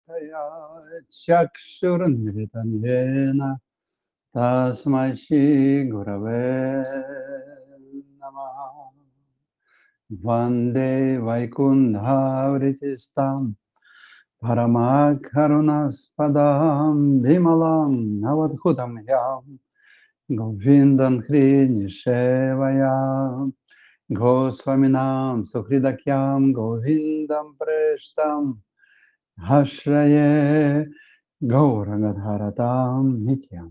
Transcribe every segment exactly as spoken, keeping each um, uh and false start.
Taya Chakshurunmritam Yena Tasmai Shri Gurave Namaha Vande Vaikundhavritistam Paramakharunaspadam Vimalam Navadhutam Yam Govindan Hri Nishevaya Goswaminam Sukhridakyam Govindam Preshtam Hashraye Gaurangadharatam Nityam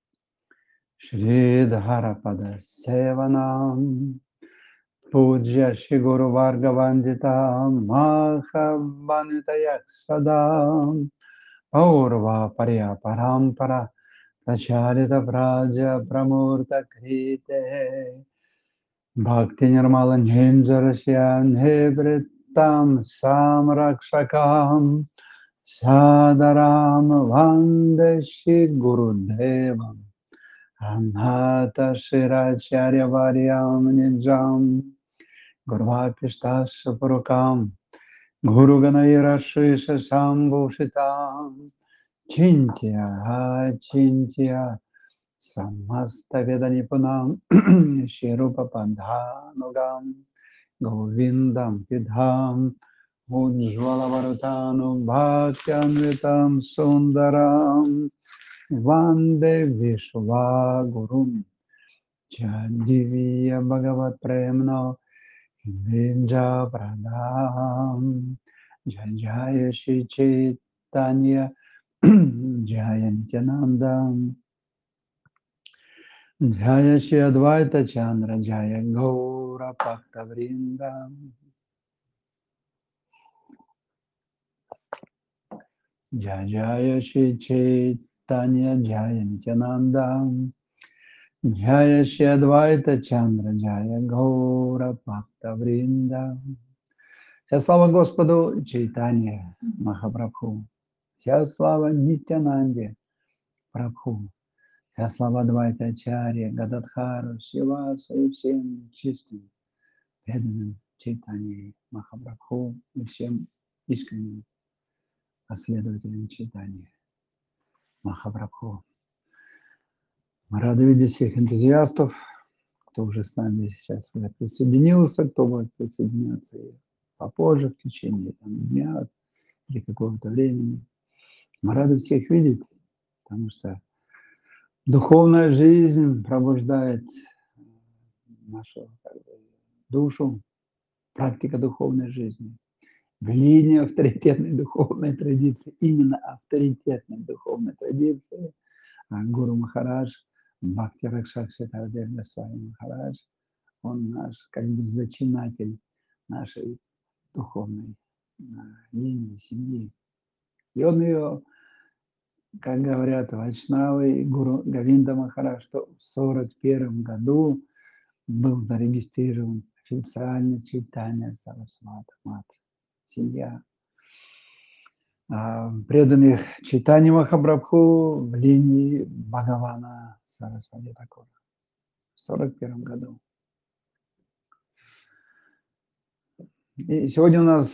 Shri Dharapada Sevanam Pujya Shri Guru Varga Vanditam Mahavanitayak Sadam Aurva Parya Parampara Pracharita Praja Pramurta Krite Bhakti Nirmala Nhenjarasya Nhebritam Samrakshakam Sadaram Vande Shri Gurudevam Anhata Shiracharya Varyam Nijam Gurvapishtasya Purukam Guru Ganayara Shisha Sambhushitam Chintya Chintya Samasta Vedanipunam Shirupa Pandhanugam Govindam Pidham Ujjvalavarutanum Bhakyanvitam Sundaram Vande Vishwagurum Jadivya Bhagavat Premna Vinja Pradam Jaya Jaya Shri Chaitanya Jaya Nityananda Jaya Shri Advaita Chandra Jaya Gaura Bhakta Vrinda Jaya Jaya Shri Chaitanya Jaya Nityananda Jaya Shri Advaita Chandra Jaya Gaura Bhakta Vrinda. Вся слава Господу Чайтанье Махапрабху. Вся слава Нитянанде Прабху. Вся слава Адвайта Ачарье, Гададхару, Шивасу и всем чистым, преданным Чайтанье Махапрабху и всем искренним последователям Чайтанье Махапрабху. Мы рады видеть всех энтузиастов, кто уже с нами сейчас присоединился, кто будет присоединяться и попозже, в течение там, дня или какого-то времени. Мы рады всех видеть, потому что духовная жизнь пробуждает нашу как бы, душу, практика духовной жизни. В линии авторитетной духовной традиции, именно авторитетной духовной традиции, Гуру Махарадж, Бхакти Ракшакши Тардев Госвами Махарадж, он наш как бы зачинатель нашей духовной линии, семьи. И он ее, как говорят вайшнавы, Гуру Говинда Махарадж, что в сорок первом году был зарегистрирован официально Чайтанья Сарасвати Мат, семья преданных Чайтаньи Махапрабху в линии Бхагавана Сарасвати Такура в сорок первом году. И сегодня у нас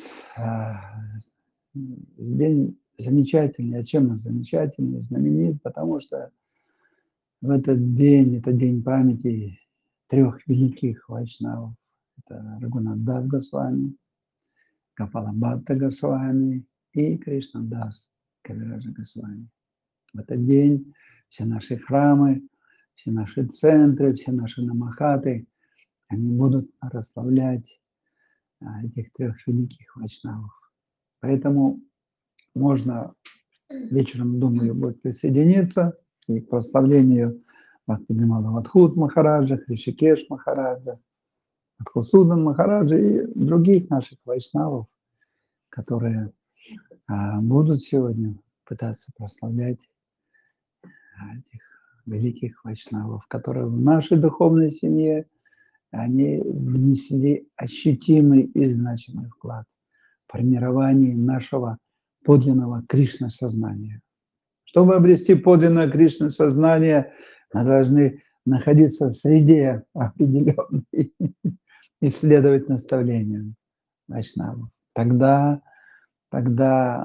день замечательный. А чем он замечательный, знаменит? Потому что в этот день, это день памяти трех великих вайшнавов. Это Рагунат Дас Госвами, Гопала Бхатта Госвами и Кришнадас Кавираджа Госвами. В этот день все наши храмы, все наши центры, все наши намахаты, они будут прославлять этих трех великих вайшнавов. Поэтому можно вечером, думаю, будет присоединиться и к прославлению Бхакти-Бимала Мадхут Махараджа, Хришикеш Махараджа, Мадхусудан Махараджа и других наших вайшнавов, которые а, будут сегодня пытаться прославлять этих великих вайшнавов, которые в нашей духовной семье они внесли ощутимый и значимый вклад в формирование нашего подлинного Кришна-сознания. Чтобы обрести подлинное Кришна-сознание, мы должны находиться в среде определенной и следовать наставлениям вайшнавов. Тогда, тогда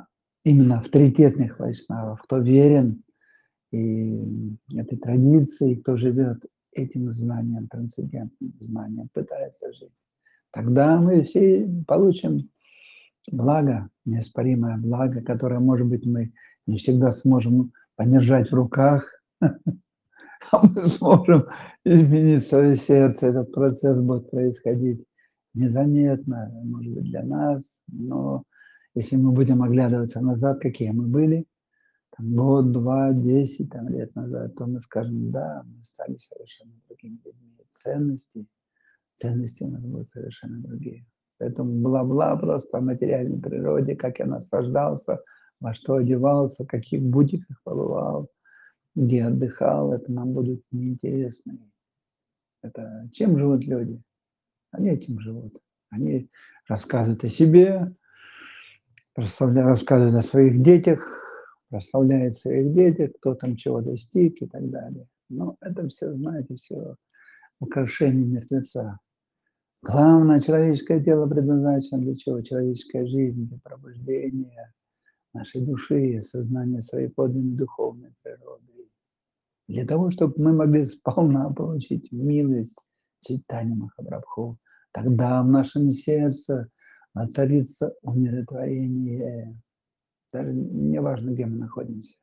именно авторитетных вайшнавов, кто верен и этой традиции, кто живет этим знанием, трансцендентным знанием, пытается жить. Тогда мы все получим благо, неоспоримое благо, которое, может быть, мы не всегда сможем подержать в руках, а мы сможем изменить свое сердце. Этот процесс будет происходить незаметно, может быть, для нас, но если мы будем оглядываться назад, какие мы были, там, год, два, десять там, лет назад, то мы скажем: да, мы стали совершенно другими людьми. Ценности, ценности у нас будут совершенно другие. Поэтому бла-бла просто о материальной природе, как я наслаждался, во что одевался, в каких бутиках побывал, где отдыхал, это нам будет неинтересно. Это чем живут люди? Они этим живут. Они рассказывают о себе, прославля рассказывают о своих детях, прославляют своих детях, кто там чего достиг и так далее. Но это все, знаете, все украшение мертвеца. Главное, человеческое тело предназначено для чего? Человеческая жизнь, для пробуждения нашей души, сознания своей подлинной духовной природы. Для того, чтобы мы могли сполна получить милость читания Махапрабху, тогда в нашем сердце воцарится умиротворение. Даже не важно, где мы находимся.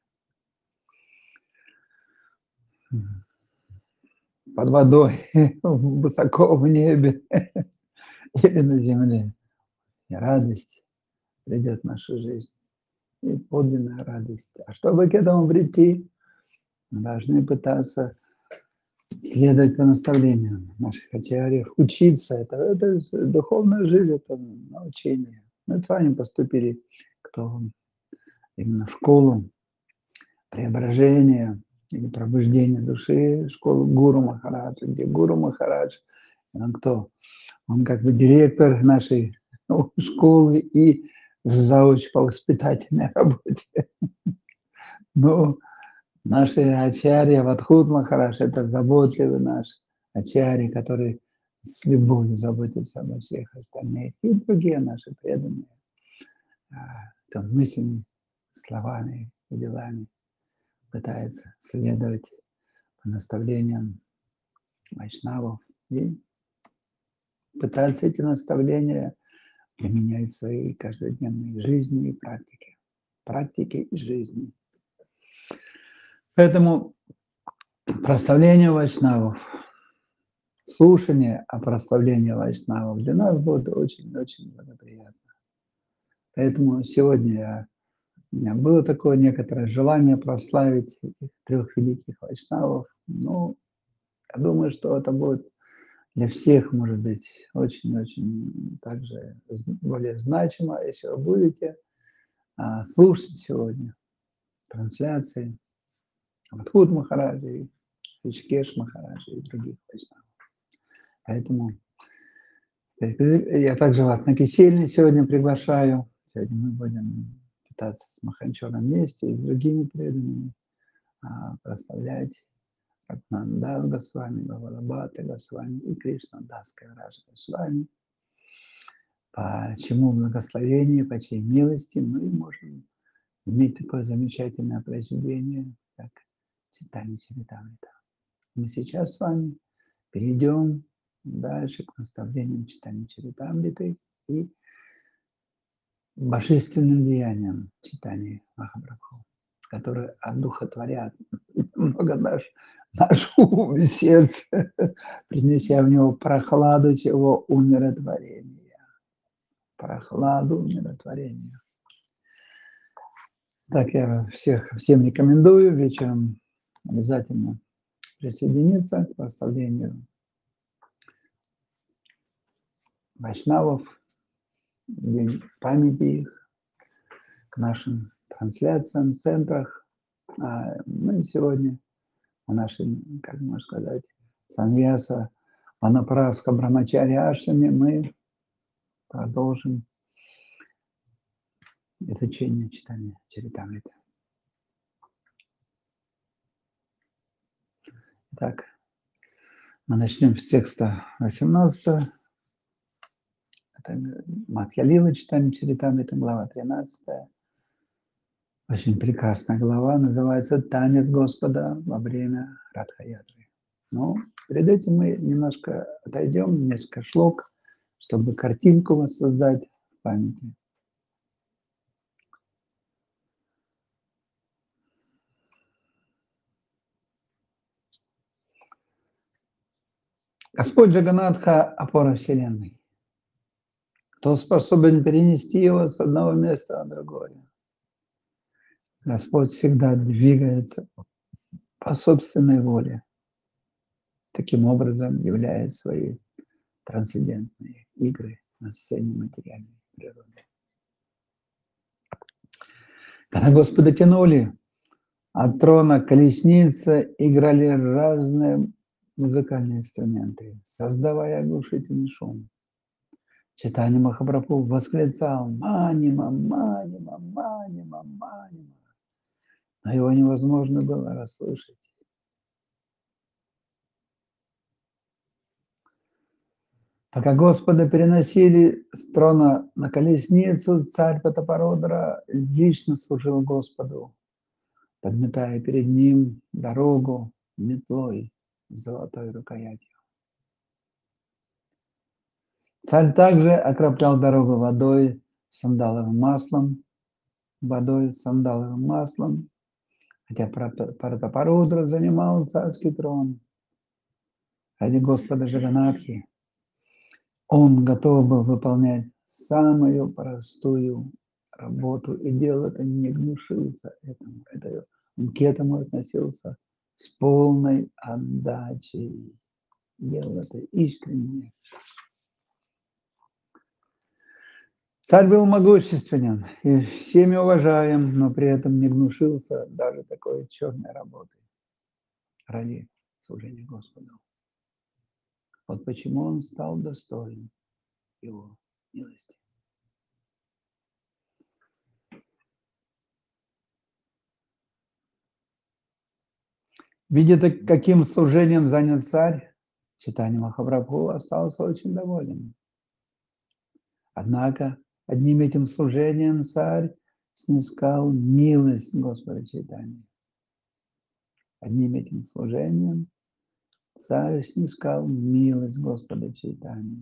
Под водой, высоко в небе или на земле. И радость придет в нашу жизнь. И подлинная радость. А чтобы к этому прийти, мы должны пытаться следовать по наставлениям наших ачарьев, учиться. Это, это духовная жизнь, это научение. Мы с вами поступили, кто именно в школу преображения или пробуждения души, школу Гуру Махараджа, где Гуру Махарадж, он кто? Он как бы директор нашей школы и зауч по воспитательной работе. Но наши ачарьи, Вадхут Махарадж, это заботливый наш ачарьи, который с любовью заботится обо всех остальных. И другие наши преданные, кто мыслями, словами и делами пытается следовать по наставлениям вайшнавов и пытаться эти наставления применять в своей каждодневной жизни и практике. Практике и жизни. Поэтому прославление вайшнавов, слушание о прославлении вайшнавов для нас будет очень-очень благоприятно. Поэтому сегодня я, у меня было такое некоторое желание прославить этих трех великих вайшнавов. Ну, я думаю, что это будет для всех, может быть, очень-очень также более значимо, если вы будете а, слушать сегодня трансляции Мадхут Махараджа, Ришикеш Махараджа и других вайшнавов. Поэтому я также вас на кисельный сегодня приглашаю. Сегодня мы будем питаться с Маханчором вместе и с другими преданными, а, прославлять Рагхунандас Госвами, Гаварабхата Госвами и Кришнадас Кавираджа Госвами. По чему благословению, по чьей милости мы можем иметь такое замечательное произведение, как Чайтанья Чаритамрита. Мы сейчас с вами перейдем дальше к наставлениям Чайтаньи Чаритамриты и божественным деяниям Чайтаньи Махапрабху, которые одухотворят много наш, наш ум и сердце, принеся в него прохладу чего умиротворения. Прохладу умиротворения. Так я всех, всем рекомендую вечером обязательно присоединиться к прославлению вайшнавов, день памяти их, к нашим трансляциям в центрах. А мы сегодня на нашей, как можно сказать, Саньяса Ванапраска Брамачари Ашраме мы продолжим изучение читания Чаритамриты. Так, мы начнем с текста восемнадцатого. Это Мадхья Лила читание Чаритамриты, глава тринадцатая. Очень прекрасная глава, называется «Танец Господа во время Радха-ятры». Но перед этим мы немножко отойдем, несколько шлок, чтобы картинку воссоздать в памяти. Господь Джаганатха – опора Вселенной. Кто способен перенести его с одного места на другое? Господь всегда двигается по собственной воле, таким образом являя свои трансцендентные игры на сцене материальной природы. Когда Господа тянули от трона колесницы, играли разные музыкальные инструменты, создавая оглушительный шум. Чайтанья Махапрабху восклицал: «Манима, манима, манима, манима», но его невозможно было расслышать. Пока Господа переносили с трона на колесницу, царь Пратапарудра лично служил Господу, подметая перед ним дорогу метлой с золотой рукоятью. Царь также окроплял дорогу водой, сандаловым маслом, водой, сандаловым маслом, хотя Пратапарудра занимал царский трон. Ради Господа Джаганатхи он готов был выполнять самую простую работу и делал это, не гнушился этому. Это, он к этому относился с полной отдачей. Делал это искренне. Царь был могущественен и всеми уважаем, но при этом не гнушился даже такой черной работы ради служения Господу. Вот почему он стал достоин его милости. Видя, каким служением занят царь, Чайтанья Махапрабху остался очень доволен. Однако одним этим служением царь снискал милость Господа Чайтаньи. Одним этим служением царь снискал милость Господа Чайтаньи.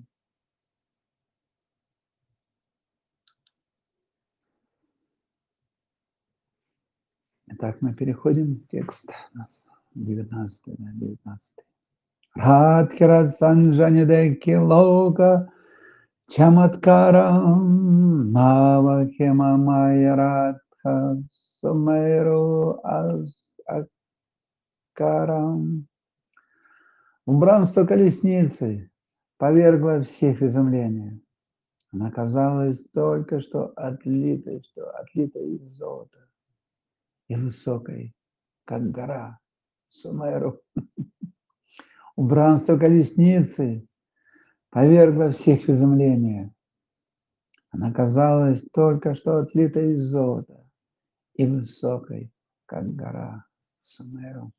Итак, мы переходим в текст девятнадцатый. девятнадцатый. Радхира санджанидеки лока чаматкарам навахема майя радха сумеру аскарам. Убранство колесницы повергло всех в изумление. Она казалась только что отлитой, что отлитой из золота и высокой, как гора Сумеру. Убранство колесницы повергло всех в изумление. Она казалась только что отлитой из золота и высокой, как гора Сумеру.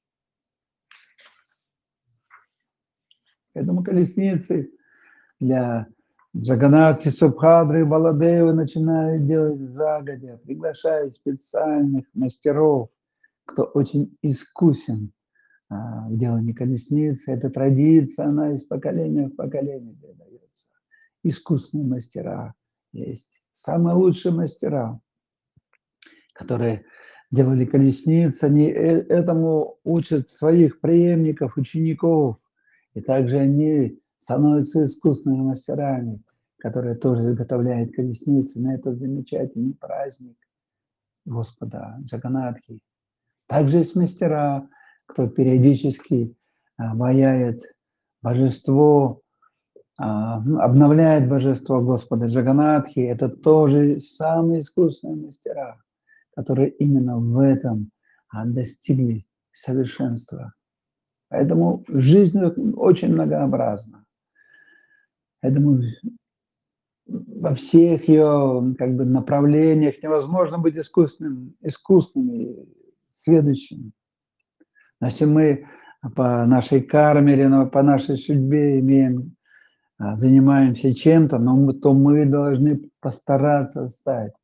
Поэтому колесницы для Джаганатхи, Субхадры и Баладевы начинают делать загодя, приглашая специальных мастеров, кто очень искусен а, в делании колесницы. Эта традиция, она из поколения в поколение передается. Искусные мастера есть. Самые лучшие мастера, которые делали колесницы, они этому учат своих преемников, учеников. И также они становятся искусными мастерами, которые тоже изготовляют колесницы на этот замечательный праздник Господа Джаганатхи. Также есть мастера, кто периодически а, ваяет божество, а, обновляет божество Господа Джаганатхи. Это тоже самые искусные мастера, которые именно в этом а, достигли совершенства. Поэтому жизнь очень многообразна. Поэтому во всех ее как бы, направлениях невозможно быть искусным, искусным и сведущим. Значит, мы по нашей карме или по нашей судьбе имеем, занимаемся чем-то, но мы, то мы должны постараться стать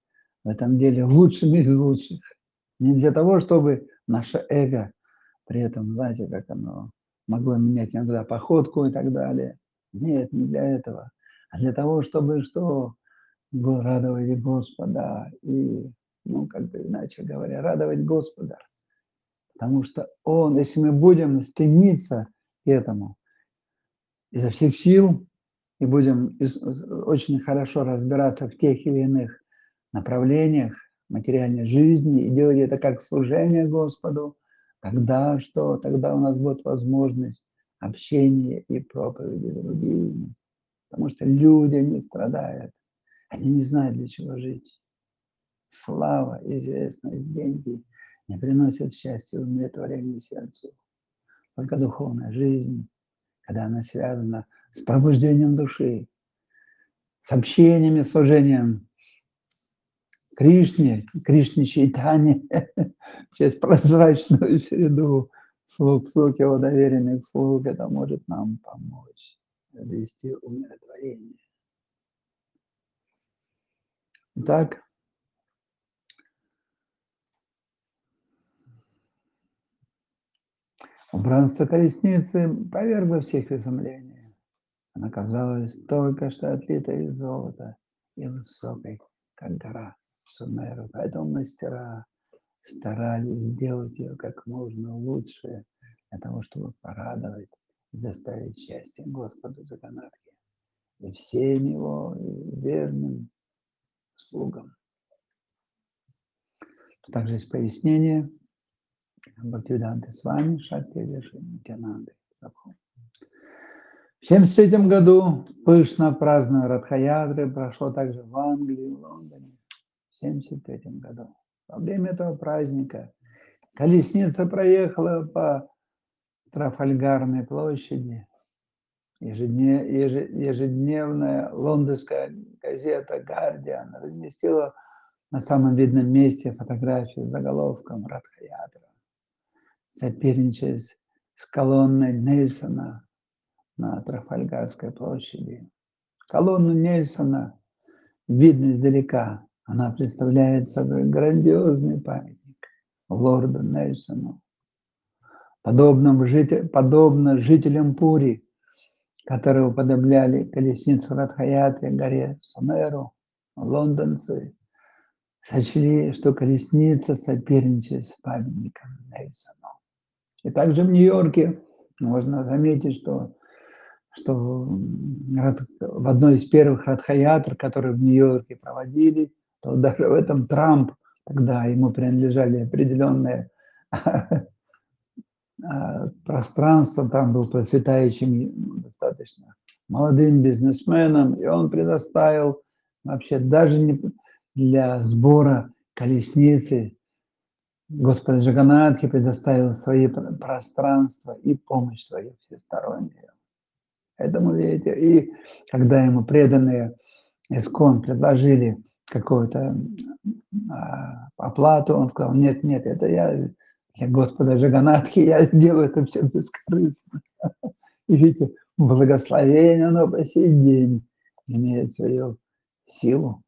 в этом деле лучшими из лучших. Не для того, чтобы наше эго при этом, знаете, как оно могло менять иногда походку и так далее. Нет, не для этого, а для того, чтобы что? Го радовать Господа и, ну, как бы иначе говоря, радовать Господа. Потому что Он, если мы будем стремиться к этому изо всех сил и будем из очень хорошо разбираться в тех или иных направлениях материальной жизни и делать это как служение Господу, тогда что? Тогда у нас будет возможность общения и проповеди с другими. Потому что люди, они страдают, они не знают, для чего жить. Слава, известность, деньги не приносят счастья, удовлетворения сердцу. Только духовная жизнь, когда она связана с пробуждением души, с общениями, служением Кришне, Кришне Чайтане, через прозрачную среду слуг, слуг его доверенных слуг, это может нам помочь вести умиротворение. Итак, убранство колесницы повергло всех в изумление. Она казалась только что отлитой из золота и высокой, как гора Сумеру. Поэтому мастера старались сделать ее как можно лучше, для того, чтобы порадовать и доставить счастье Господу Джаганатхе и всем его верным слугам. Также есть пояснение Бхактивиданты Свами Шакти Виши Нитянанды Прабху. В семьдесят третьем году пышно празднование Радха-ятры прошло также в Англии, в Лондоне. В семьдесят третьем году. Во время этого праздника колесница проехала по Трафальгарной площади. Ежедневная лондонская газета «Гардиан» разместила на самом видном месте фотографию с заголовком «Радха-ятра», соперничая с колонной Нельсона на Трафальгарской площади. Колонну Нельсона видно издалека. Она представляет собой грандиозный памятник лорду Нельсону. Подобно, житель, подобно жителям Пури, которые уподобляли колесницу Радха-ятре горе Сумеру, лондонцы сочли, что колесница соперничает с памятником Нельсону. И также в Нью-Йорке можно заметить, что, что в одной из первых Радха-ятр, которые в Нью-Йорке проводили, то даже в этом Трамп, тогда ему принадлежали определенные пространство, там был процветающим достаточно молодым бизнесменом, и он предоставил вообще даже не для сбора колесницы Господа Джаганатхи предоставил свои пространства и помощь свою всестороннюю. Поэтому, видите, и когда ему преданные Искон предложили какую-то а, оплату, он сказал, нет, нет, это я для Господа Джаганатхи, я сделаю это все бескорыстно. И видите, благословение, оно по сей день имеет свою силу.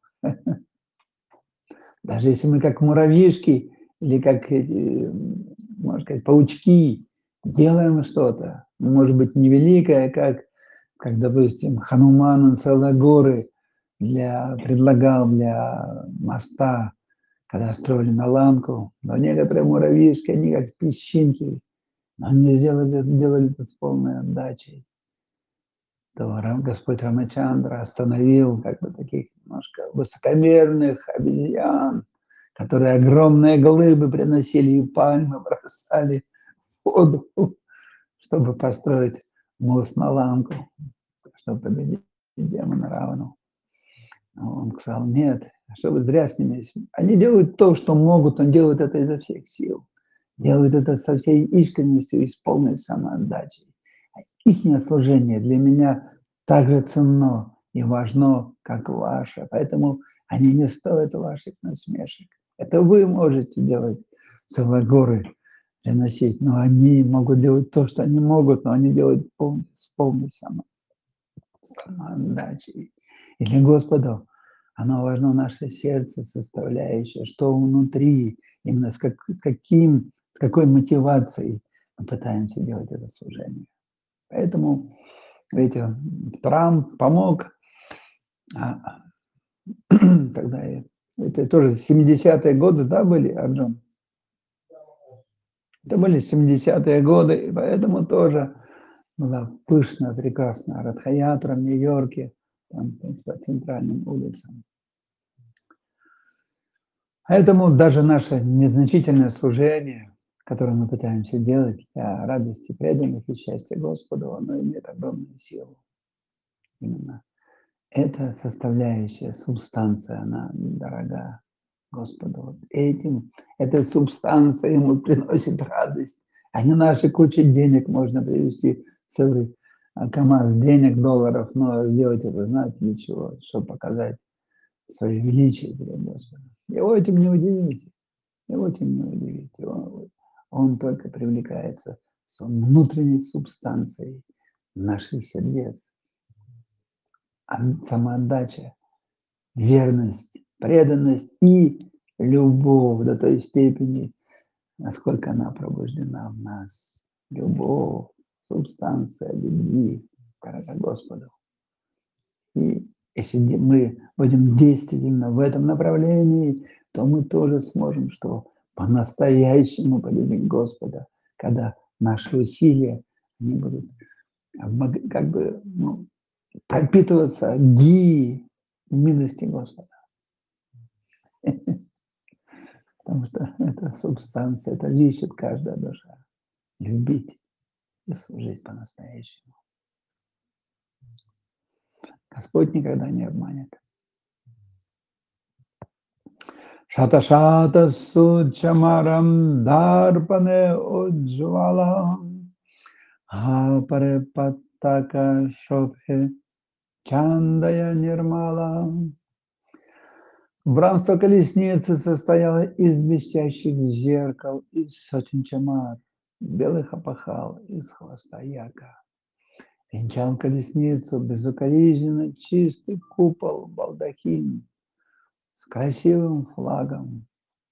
Даже если мы как муравьишки или как, можно сказать, паучки делаем что-то, может быть, невеликое, как, как допустим, Хануман целые горы для, предлагал для моста, когда строили на Ланку, но некоторые муравьишки, они как песчинки, но они сделали, делали это с полной отдачей. То Господь Рамачандра остановил как бы таких немножко высокомерных обезьян, которые огромные глыбы приносили и пальмы бросали в воду, чтобы построить мост на Ланку, чтобы победить демона Равану. Он сказал, нет, что вы зря смеетесь. Они делают то, что могут, он делает это изо всех сил. Делают это со всей искренностью и с полной самоотдачей. Их служение для меня так же ценно и важно, как ваше. Поэтому они не стоят ваших насмешек. Это вы можете делать целые горы, приносить, но они могут делать то, что они могут, но они делают полной, с полной самоотдачей. И для Господа Оно важно наше сердце, составляющее, что внутри, именно с как каким с какой мотивацией мы пытаемся делать это служение. Поэтому, видите, Трамп помог, а, тогда и это тоже семидесятые годы, да, были, Арджун? Это были семидесятые годы, и поэтому тоже была пышная, прекрасная Радха-ятра в Нью-Йорке, там по центральным улицам. Поэтому даже наше незначительное служение, которое мы пытаемся делать для радости преданных и счастья Господу, оно имеет огромную силу. Именно эта составляющая, субстанция, она дорога Господу. Вот этим, эта субстанция ему приносит радость, а не наши кучи денег. Можно привезти целый а, КамАЗ денег, долларов, но сделать это, знаете, для чего? Чтобы показать свое величие перед Господом. Его этим не удивите. Его этим не удивите. Он, он только привлекается с внутренней субстанцией наших сердец. А самоотдача, верность, преданность и любовь до той степени, насколько она пробуждена в нас. Любовь, субстанция любви к Господу. И если мы будем действовать именно в этом направлении, то мы тоже сможем что? По-настоящему полюбить Господа, когда наши усилия они будут как бы ну, пропитываться ги милости Господа. Потому что это субстанция, это ищет каждая душа. Любить и служить по-настоящему. Господь никогда не обманет. Шата-шата сучамарам дарпане уджвалам апаре паттака шобхе чандая нирмалам. Бранство колесницы состояло из блестящих зеркал, из сотен чамар, белых опахал, из хвоста яка. Венчал колесницу безукоризненно чистый купол, балдахин с красивым флагом.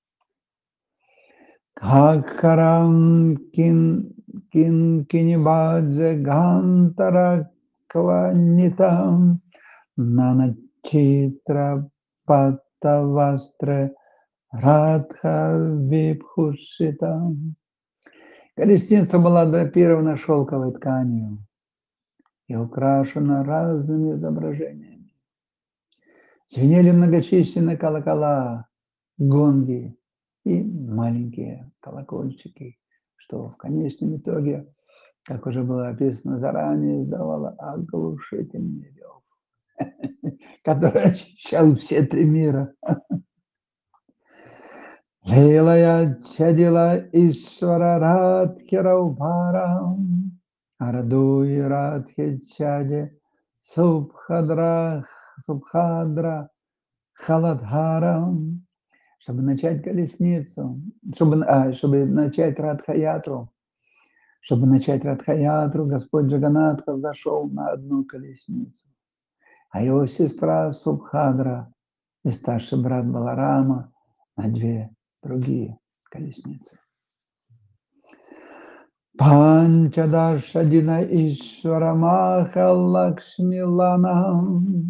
Хакарам кин кин кинибадзе гантара кванитам наначитра паттавастре радха випхушитам. Колесница была драпирована шелковой тканью и украшена разными изображениями. Звенели многочисленные колокола, гонги и маленькие колокольчики, что в конечном итоге, как уже было описано заранее, издавало оглушительный рев, который ощущал все три мира. Лилая чадила Ишвара Радхираубхарам, Арадуи Радхи чаде Субхадра, Субхадра Халадхарам. Чтобы начать колесницу, чтобы, а, чтобы начать Радха-ятру, чтобы начать Радха-ятру, Господь Джаганатха взошел на одну колесницу, а его сестра Субхадра и старший брат Баларама на две другие колесницы. Панчадашадина Ишварамаха Лакшмиланам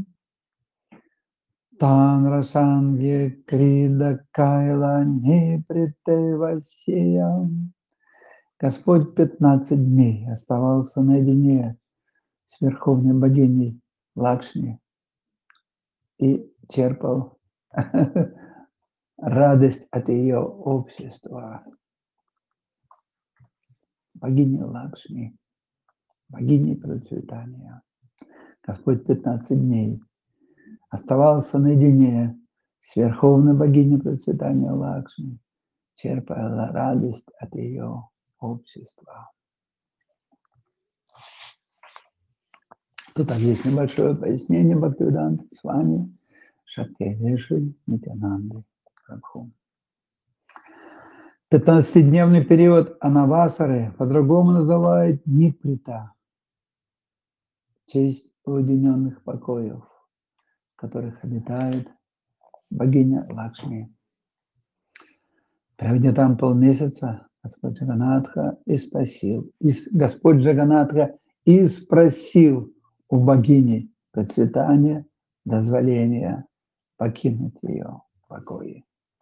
Танрасанге Крида Кайла Непритевасия. Господь пятнадцать дней оставался наедине с верховной богиней Лакшми и черпал радость от ее общества. Богиня Лакшми, богиня процветания. Господь пятнадцать дней оставался наедине с верховной богиней процветания Лакшми, черпая радость от ее общества. Тут также есть небольшое пояснение Бхактивиданта с вами Шактивиши Нитянанды Прабху. пятнадцатидневный период Анавасары по-другому называют Ниприта, честь уединенных покоев, в которых обитает богиня Лакшми. Проведя там полмесяца, Господь Джаганатха и спросил, и Господь Джаганатха и спросил у богини процветания дозволения покинуть ее покои.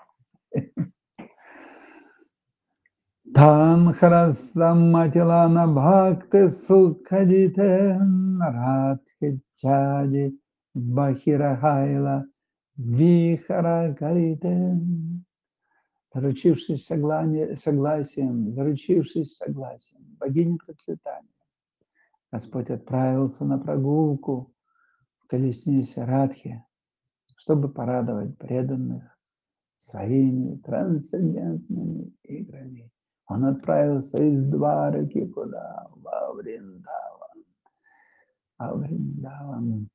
Там харасаматилана бхакти сукхадите радхи чади бахирахайла вихаракарите. Заручившись согласием, заручившись согласием богини процветания, Господь отправился на прогулку в колеснице Радхи, чтобы порадовать преданных своими трансцендентными играми. Он отправился из Двараки куда? Во Вриндаван. Во Вриндаван.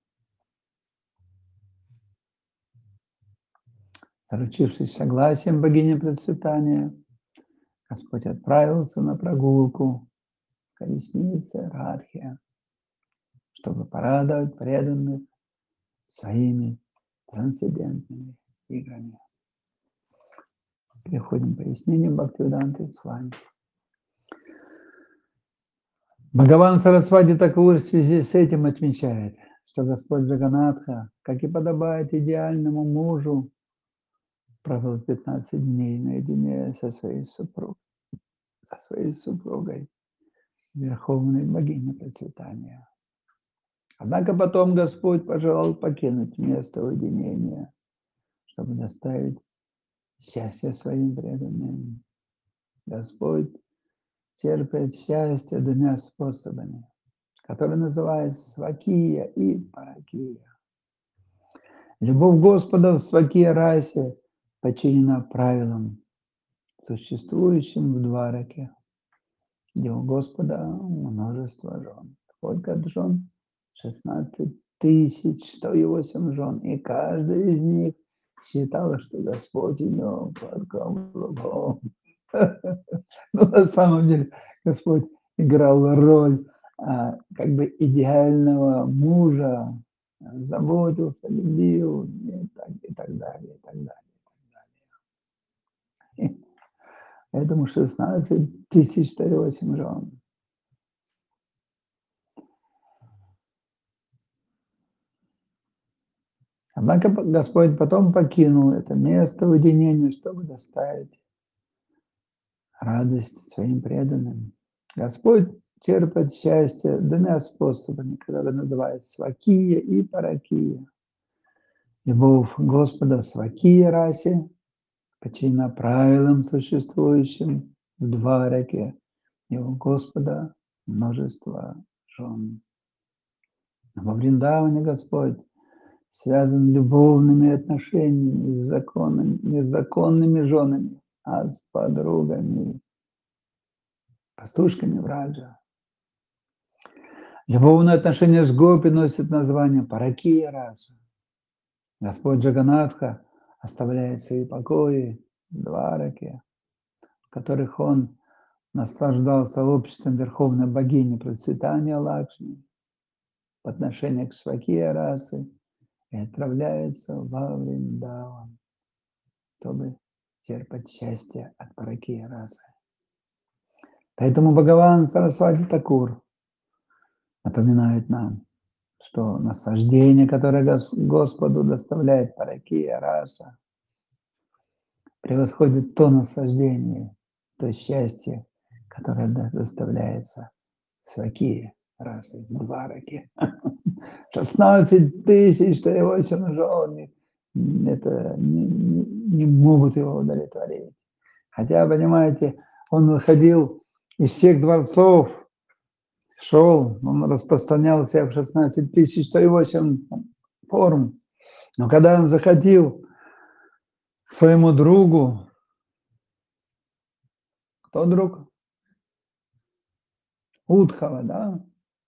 Заручившись согласием богини процветания, Господь отправился на прогулку в колеснице Радхи, чтобы порадовать преданных своими трансцендентными играми. Переходим к пояснению Бхактивиданты Свами. Бхагаван Сарасвати Такур в связи с этим отмечает, что Господь Джаганатха, как и подобает идеальному мужу, провел пятнадцать дней наедине со своей супругой, со своей супругой, Верховной Богиней Процветания. Однако потом Господь пожелал покинуть место уединения, чтобы доставить счастье своим преданным. Господь терпит счастье двумя способами, которые называются свакия и паракия. Любовь Господа в свакия расе подчинена правилам, существующим в Двараке, где у Господа множество жен. Сколько жен? шестнадцать тысяч сто восемь жен. И каждая из них считала, что Господь ее под каблуком. Но на самом деле Господь играл роль а, как бы идеального мужа, заботился, любил и так, и так далее, и так далее, и так далее. Поэтому шестнадцать тысяч сто восемь жен. Однако Господь потом покинул это место уединения, чтобы доставить радость своим преданным. Господь черпает счастье двумя способами, которые называются свакия и паракия. Любовь Господа в свакия расе подчинена правилам, существующим в Двараке. И у Господа множество жен. Во Вриндаване Господь связан любовными отношениями с законными, не с законными женами, а с подругами, пастушками Враджа. Любовные отношения с гопи носят название паракия раса. Господь Джаганатха оставляет свои покои в Двараке, в которых он наслаждался обществом Верховной Богини Процветания Лакшми в отношении к свакия расы и отправляется во Вриндаван, чтобы черпать счастье от паракия расы. Поэтому Бхагаван Сарасвати Такур напоминает нам, что наслаждение, которое Господу доставляет паракия раса, превосходит то наслаждение, то счастье, которое доставляется свакия расы в Двараке. шестнадцать тысяч сто восемь жен, это не, не, не могут его удовлетворить. Хотя, понимаете, он выходил из всех дворцов, шел, он распространял себя в шестнадцать тысяч сто восемь форм. Но когда он заходил к своему другу, кто друг? Удхава, да?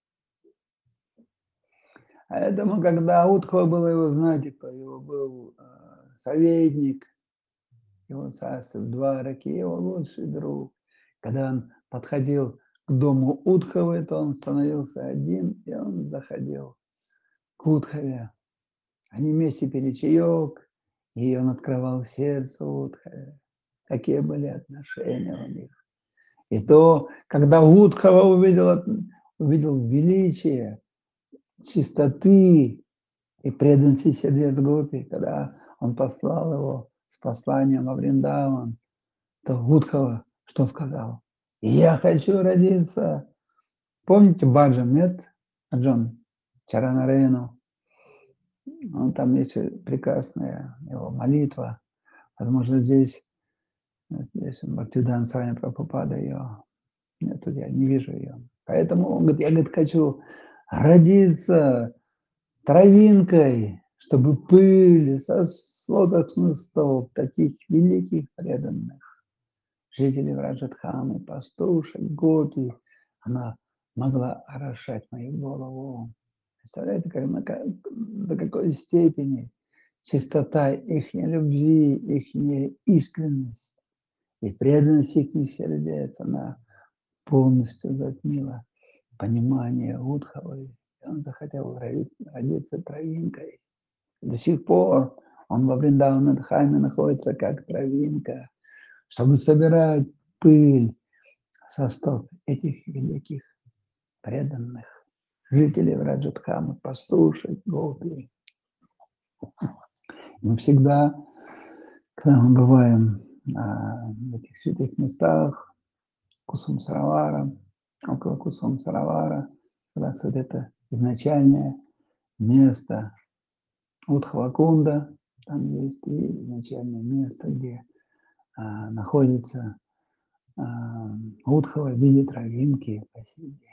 Поэтому, когда Удхава был его, знаете, кто его был э, советник, его царство в Двараке, его лучший друг. Когда он подходил к дому Удхавы, то он становился один, и он заходил к Удхаве. Они вместе пили чаек, И он открывал сердце Удхове, какие были отношения у них. И то, когда Удхова увидел, от- увидел величие, чистоты и преданности сердец Гопи, когда он послал его с посланием во Вриндаван, то Удхова что сказал? Я хочу родиться. Помните Баджан, нет? Аджон Чаранарейну. Ну, там есть прекрасная его молитва. Возможно, здесь, здесь Бхактивиданта Свами Прабхупада ее. Нет, тут я не вижу ее. Поэтому он говорит, я говорит, хочу родиться травинкой, чтобы пыль со лотосных стоп таких великих преданных жителей Раджатханы, пастушек, гопи, она могла орошать мою голову. Представляете, как, на, до какой степени чистота их любви, их искренность и преданность их сердец, она полностью затмила понимание Удховой. И он захотел родиться травинкой. До сих пор он во Вриндаванадхаме находится как травинка, чтобы собирать пыль со стоп этих великих преданных жителей Раджатхамы, пастушек, гопи. Мы всегда, когда мы бываем а, в этих святых местах, Кусум-Саравара, около Кусум-Саравара, как раз вот это изначальное место Удхвакунда, там есть и изначальное место, где а, находится а, Удхова в виде травинки по сей день.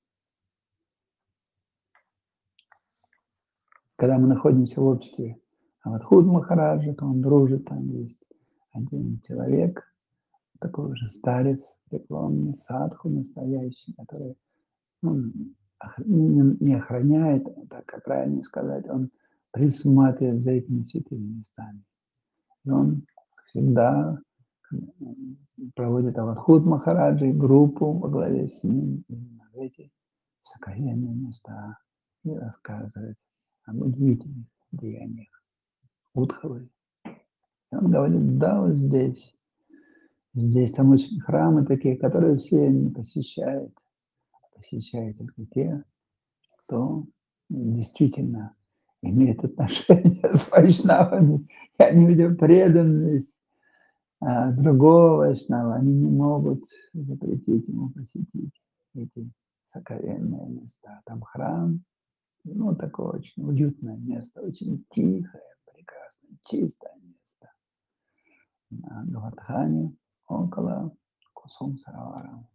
Когда мы находимся в обществе Авадхут Махараджа, то он дружит, там есть один человек, такой уже старец, преклонный, садху настоящий, который ну, не охраняет, так как правильно сказать, он присматривает за этими святыми местами. И он всегда проводит Авадхут Махараджи группу во главе с ним именно в эти сокровенные места и рассказывает об удивительных деяниях Удховы. И он говорит, да, вот здесь, здесь там очень храмы такие, которые все не посещают, посещают только те, кто действительно имеет отношение с вайшнавами. И они видят преданность а, другого вайшнава, они не могут запретить ему посетить эти сокровенные места. Там храм, ну, такое очень уютное место, очень тихое, прекрасное, чистое место на Гавардхане, около Кусум-Саравара.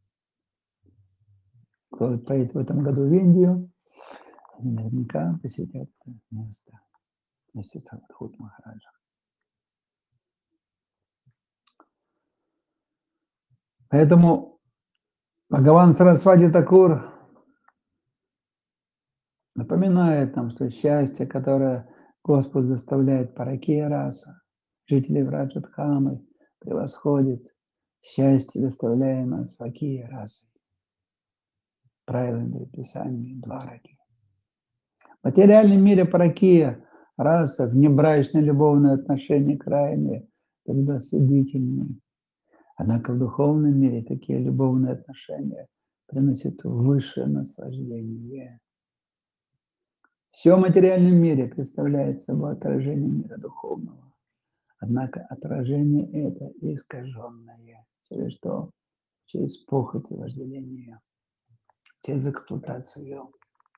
Кто поедет в этом году в Индию, наверняка посетят это место вместе с Авадхут Махараджем. Поэтому Бхагаван Сарасвати Такур напоминает нам, что счастье, которое Господь заставляет Паракия раса, жителей Раджатхамы, превосходит счастье, доставляемое Свакия расой, правильно писание Двараки. В материальном мире Паракия раса, внебрачные любовные отношения крайние, когда судительные. Однако в духовном мире такие любовные отношения приносят высшее наслаждение. Все в материальном мире представляет собой отражение мира духовного. Однако отражение это искаженное, через что? Через похоть и вожделение, через эксплуатацию.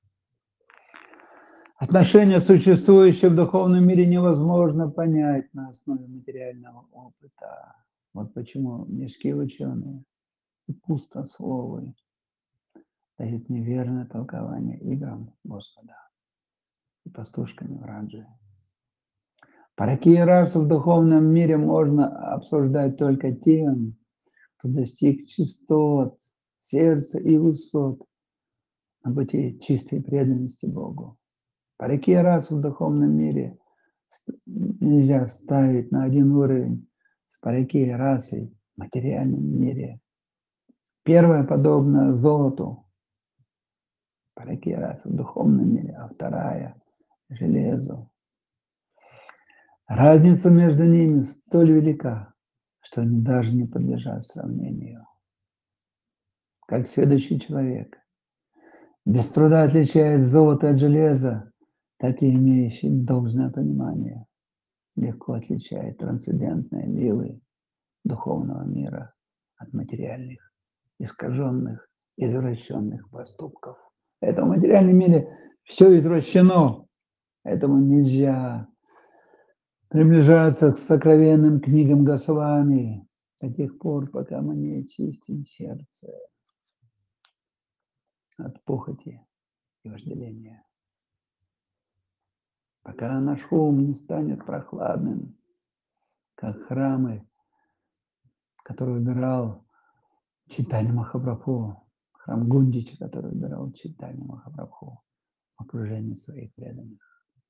Отношения, существующие в духовном мире, невозможно понять на основе материального опыта. Вот почему мирские ученые и пустословы дают неверное толкование играм Господа и пастушками в Раджи. Паракия расу в духовном мире можно обсуждать только тем, кто достиг чистот сердца и высот на пути чистой преданности Богу. Паракия расу в духовном мире нельзя ставить на один уровень с паракией расой в материальном мире. Первая подобна золоту, паракия раса в духовном мире, а вторая – железу. Разница между ними столь велика, что они даже не подлежат сравнению. Как следующий человек без труда отличает золото от железа, так и имеющий должное понимание легко отличает трансцендентные милы духовного мира от материальных, искаженных, извращенных поступков. Это в материальном мире все извращено, поэтому нельзя приближаться к сокровенным книгам Госвами до тех пор, пока мы не очистим сердце от похоти и вожделения. Пока наш ум не станет прохладным, как храмы, которые убирал Чайтанья Махапрабху, храм Гундича, который убирал Чайтанья Махапрабху в окружении своих преданных.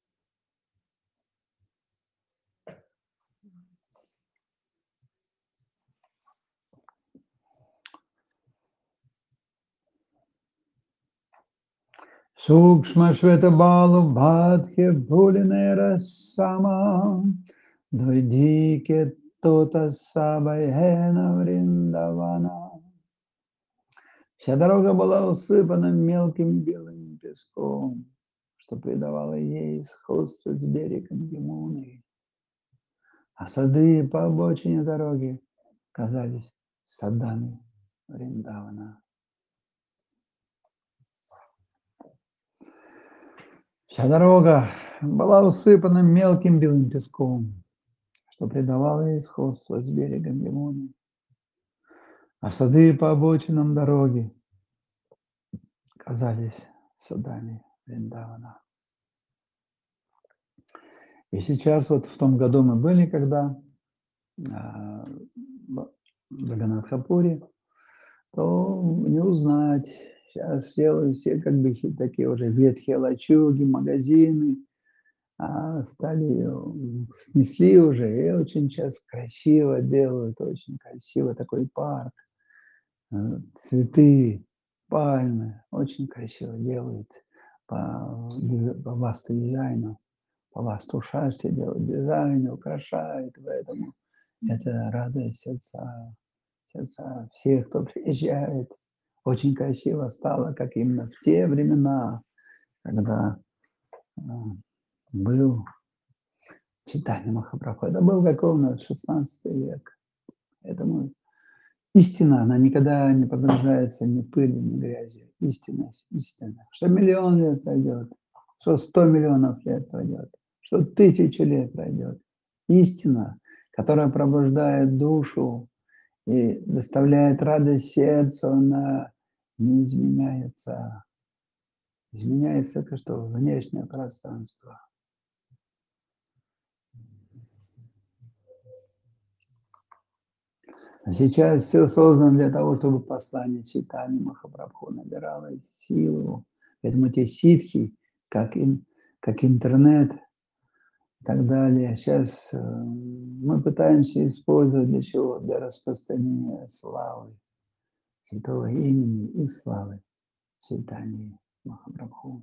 Сукшма Швета Балу Бхатхе Бхулинера Сама Двайдике Тота Сабайхена Вриндавана. Вся дорога была усыпана мелким белым песком, что придавало ей сходство с берегом Ямуны. А сады по обочине дороги казались садами Вриндавана. Вся дорога была усыпана мелким белым песком, что придавало ей сходство с берегом Ямуны. А сады по обочинам дороги казались садами Вриндавана. И сейчас вот в том году мы были, когда а, в Джаганнатхапуре, то не узнать. Сейчас делают все как бы такие уже ветхие лачуги, магазины, а стали, снесли уже, и очень сейчас красиво делают, очень красиво такой парк, э, цветы, пальмы, очень красиво делают по, по васту-дизайну, по васту-шасти делают дизайн, украшают, поэтому это радует сердца, сердца всех, кто приезжает. Очень красиво стало, как именно в те времена, когда э, был Чайтанья Махапрабху. Это был какой у нас шестнадцатый век. Поэтому истина, она никогда не погружается ни пылью, ни грязью. Истина, истина. Что миллион лет пройдет, что сто миллионов лет пройдет, что тысячу лет пройдет. Истина, которая пробуждает душу и доставляет радость сердцу, она не изменяется. Изменяется только что внешнее пространство. А сейчас все создано для того, чтобы послание Чайтаньи Махапрабху набирало силу. Поэтому те ситхи, как, ин, как интернет и так далее, сейчас э, мы пытаемся использовать для чего? Для распространения славы, святого имени и славы Чайтаньи Махапрабху.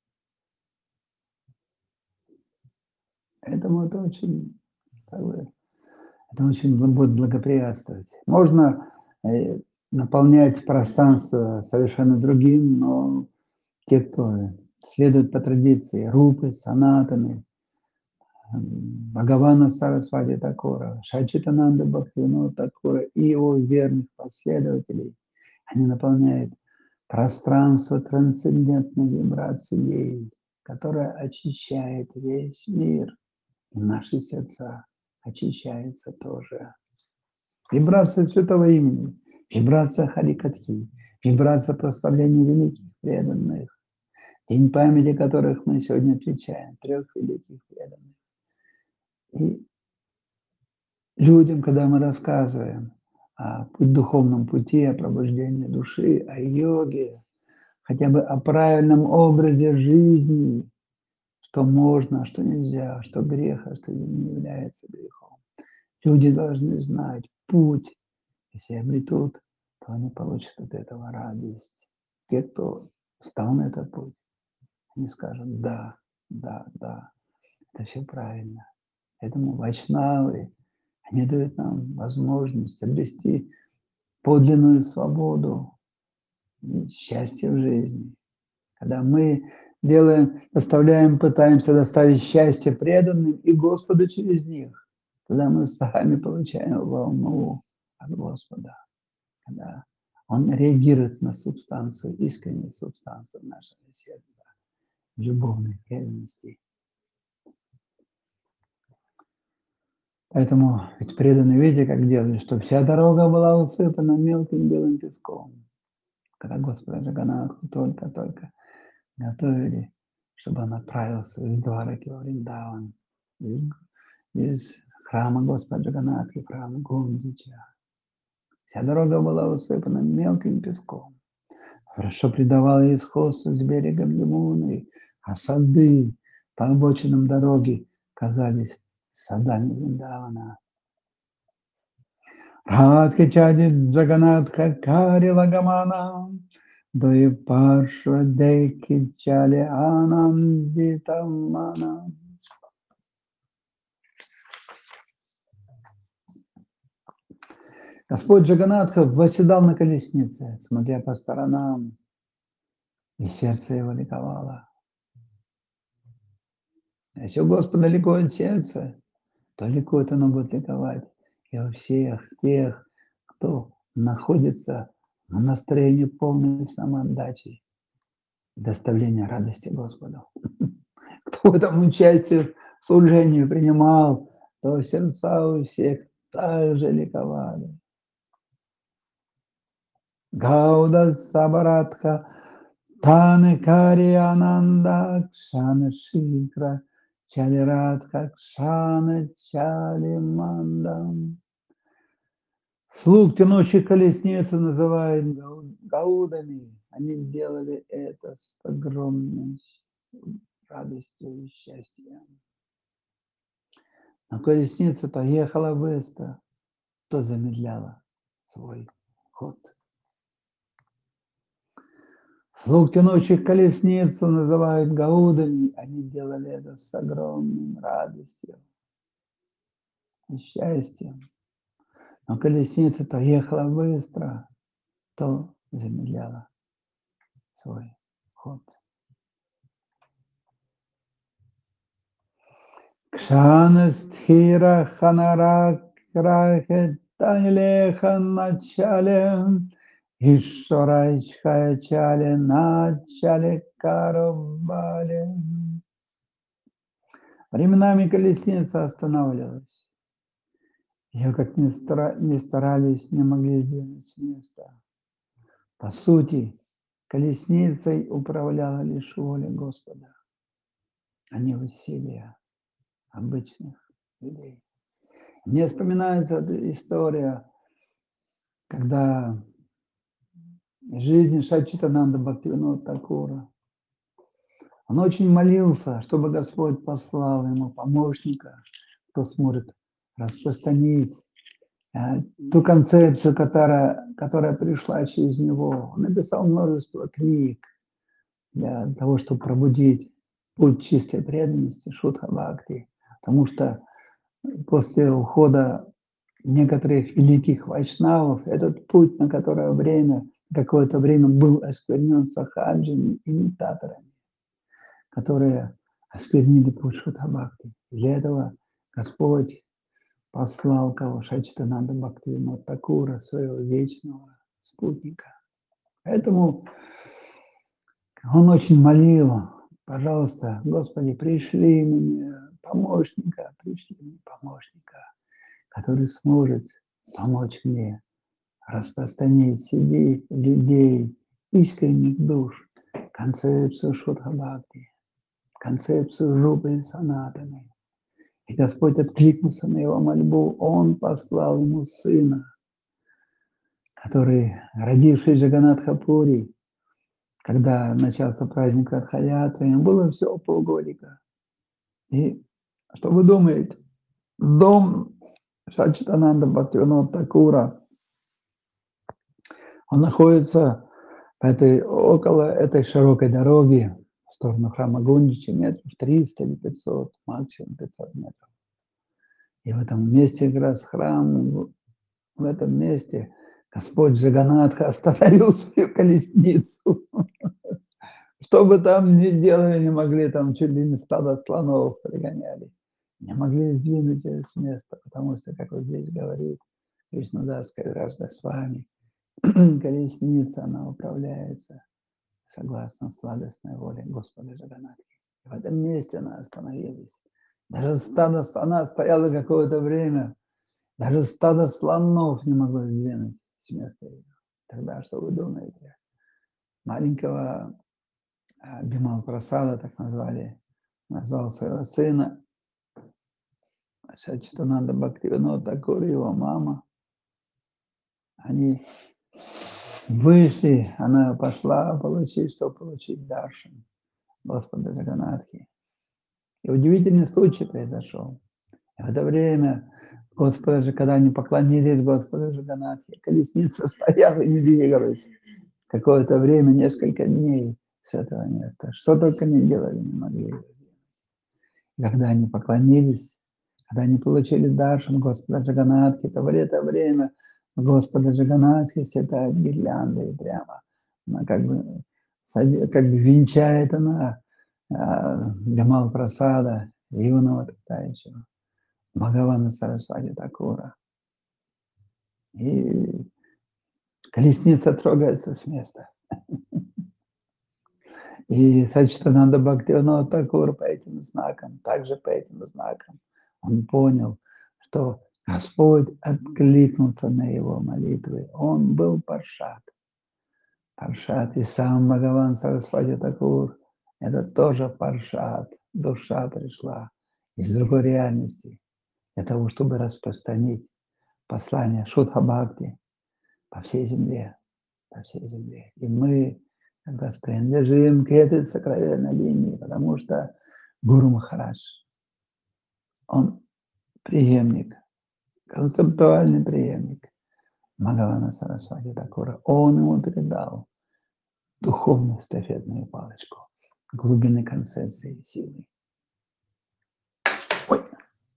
Поэтому это очень, как бы, это очень будет благоприятствовать. Можно э, наполнять пространство совершенно другим, но те, кто следует по традиции Рупы, Санатаны, Бхагавана Сарасвати Такура, Шачитананда Бхактивинода Такура и его верных последователей, они наполняют пространство трансцендентной вибрацией, которая очищает весь мир. И наши сердца очищаются тоже. Вибрация святого имени, вибрация Харикатхи, вибрация прославления великих преданных, день памяти которых мы сегодня отвечаем, трех великих преданных. И людям, когда мы рассказываем о духовном пути, о пробуждении души, о йоге, хотя бы о правильном образе жизни, что можно, а что нельзя, что грех, а что не является грехом. Люди должны знать путь. Если обретут, то они получат от этого радость. Те, кто встал на этот путь, они скажут: да, да, да, это все правильно, Поэтому вайшнавы, они дают нам возможность обрести подлинную свободу и счастье в жизни. Когда мы делаем, доставляем, пытаемся доставить счастье преданным и Господу через них, тогда мы сами получаем волну от Господа, когда Он реагирует на субстанцию, искреннюю субстанцию нашего сердца, любовной преданности. Поэтому ведь преданные, видите, как делали, что вся дорога была усыпана мелким белым песком. Когда Господа Джаганнатху только-только готовили, чтобы он отправился из Двараки во Вриндаван, из, из храма Господа Джаганнатхи в храм Гундича. Вся дорога была усыпана мелким песком. Хорошо придавала ей сходство с берегом Ямуны, а сады по обочинам дороги казались садами Вриндавана. Радхи чади Джаганнатха кари лагамана, Дой паршва деки чали анандитамана. Господь Джаганнатха восседал на колеснице, смотря по сторонам, и сердце его ликовало. Если у Господа ликует сердце, то ликует оно будет ликовать и у всех тех, кто находится в настроении полной самоотдачи, доставления радости Господу. Кто в этом участие в служении принимал, то сердца у всех также ликовали. Гауда Сабаратха Таны Кари Ананда Кшана Шикра Чалирадха Кшана Чали Мандам. Слуг тянущих колесницы называют гаудами. Они делали это с огромной радостью и счастьем. Но колесница то ехала быстро, то замедляла свой ход. Слуг тянущих колесницу называют гаудами. Они делали это с огромной радостью и счастьем. Но колесница то ехала быстро, то замедляла свой ход. Кшанастхира ханарак рахетанилеха начале Ишварайчхая чале начале каравале. Временами колесница останавливалась. Ее как ни, стара, ни старались, не могли сдвинуть с места. По сути, колесницей управляла лишь воля Господа, а не усилия обычных людей. Мне вспоминается эта история, когда в жизни Саччитананда Бхактивинода Тхакура он очень молился, чтобы Господь послал ему помощника, кто сможет распространить ту концепцию, которая, которая пришла через него. Он написал множество книг для того, чтобы пробудить путь чистой преданности, шутха бхакти. Потому что после ухода некоторых великих вайшнавов этот путь на которое время, какое-то время был осквернен сахаджами, имитаторами, которые осквернили путь шутха бхакти. Для этого Господь послал кого? Саччитананда Бхактивинода Тхакура, своего вечного спутника. Поэтому он очень молил: пожалуйста, Господи, пришли мне помощника, пришли мне помощника, который сможет помочь мне распространить среди людей, искренних душ, концепцию шутха бхакти, концепцию жупы санатаны. И Господь откликнулся на его мольбу. Он послал ему сына, который, родивший Джаганнатха Пури, когда начался праздник Радха-ятры, ему было всего полгодика. И что вы думаете? Дом Саччитананда Бхактивинода Тхакура, он находится по этой, около этой широкой дороги в сторону храма Гундича, метров триста или пятьсот, максимум пятьсот метров. И в этом месте как раз храм, в в этом месте Господь Джаганатха остановил свою колесницу. Что бы там ни делали, не могли, там чуть ли не стадо слонов пригоняли. Не могли сдвинуть её с места, потому что, как вот здесь говорит Кришнадас Кавирадж Госвами, колесница, она управляется согласно сладостной воле Господа Джаганатхи. В этом месте она остановилась. Даже стадо слона стояло какое-то время, даже стадо слонов не могло сдвинуть с места её. Тогда что вы думаете? Маленького, а, Бимал-Прасада, так назвали, назвал своего сына Саччитананда Бхактивинода Тхакур, его мама. Они вышли, она пошла получить, чтобы получить даршан Господа Джаганатхи. И удивительный случай произошел. И в это время Господа же, когда они поклонились Господу Джаганатхи, колесница стояла и не двигалась. Какое-то время, несколько дней с этого места. Что только не делали, не могли её сделать. Когда они поклонились, когда они получили даршан Господа Джаганатхи, то в это время Господа Джаганатхи светает гирлянда, и прямо она как бы сади как бы венчает она, а, Бимал-Прасада, юного тогда еще Бхагавана Сарасвати Такура. И колесница трогается с места. И Саччитананда Бхактивинода Тхакур по этим знакам, также по этим знакам, он понял, что Господь откликнулся на его молитвы. Он был паршат. Паршат, и сам Бхагаван Сарасвати Такур — это тоже паршат. Душа пришла из другой реальности для того, чтобы распространить послание Шудха-бхакти по всей земле, по всей земле. И мы как раз принадлежим к этой сокровенной линии, потому что Гуру Махарадж, он преемник, концептуальный преемник Бхагавана Сарасвати Такура. Он ему передал духовную эстафетную палочку глубины концепции силы. Ой.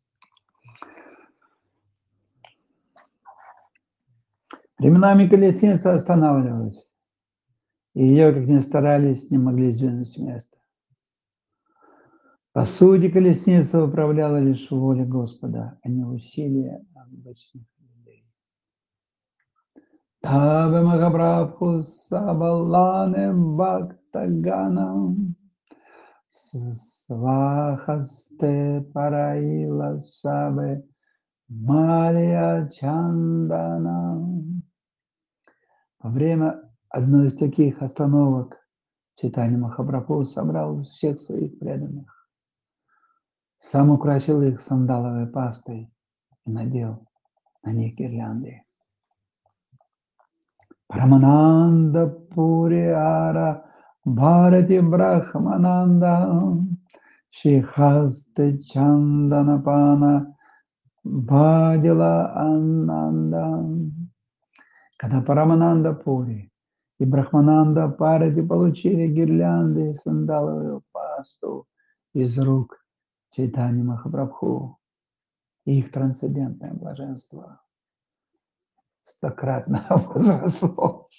Временами колесница останавливалась, и её, как ни старались, не могли сдвинуть с места. По сути, колесница управляла лишь волей Господа, а не усилия обычных людей. Таве Махапрабху Сабалане Бхактаганам Свахасте Параила Сабе Малия Чанданам. Во время одной из таких остановок Чайтанья Махапрабху собрал всех своих преданных, сам украсил их сандаловой пастой и надел на них гирлянды. Парамананда Пуриара Бхарати Брахмананда Шихасте Чанданапана Бадила Ананда. Когда Парамананда Пури и Брахмананда Парати получили гирлянды и сандаловую пасту из рук Чайтаньи Махапрабху, их трансцендентное блаженство стократно возросло.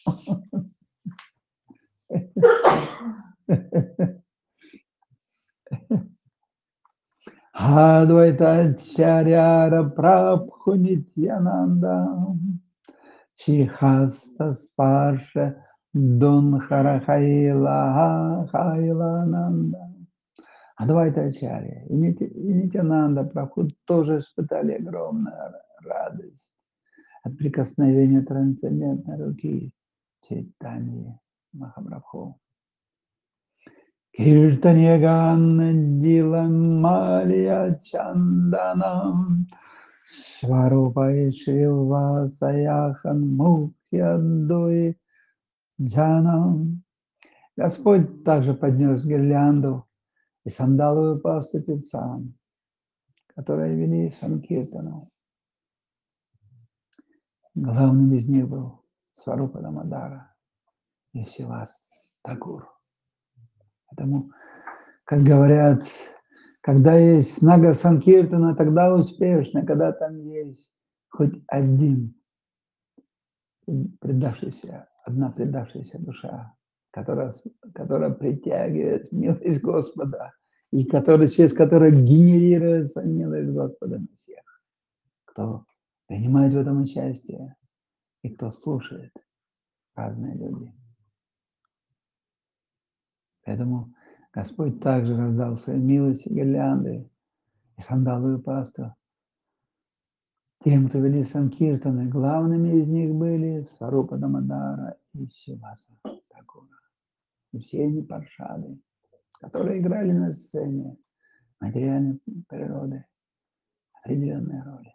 Адвайтачарья Прабху Нитьянанда Шихаста Спарша Дунхара Хайла Хайлананда. Адвайтачарья и Нитьянанда Прабху тоже испытали огромную радость от прикосновения трансцендентной руки Чайтаньи Махапрабху. Киртанья Ганна Дилам Малия Чанданам Сварупай Шива Саяхан Мухья Дуи Джанам. Господь также поднес гирлянду и сандаловую пасту певцам, которые вели санкиртану. Главным из них был Сварупа Дамодара и Сивас Такур. Поэтому, как говорят, Когда есть Нага Санкиртана, тогда успешно, когда там есть хоть один предавшийся, одна предавшаяся душа, которая, которая притягивает милость Господа, и который, через которую генерируется милость Господа на всех, кто принимает в этом участие и кто слушает разные люди. Поэтому Господь также раздал свои милости, гирлянды и сандаловую пасту тем, кто вели санкиртаны. Главными из них были Сварупа Дамодара и Шиваса Такура. И все они паршады, которые играли на сцене материальной природы определенные роли,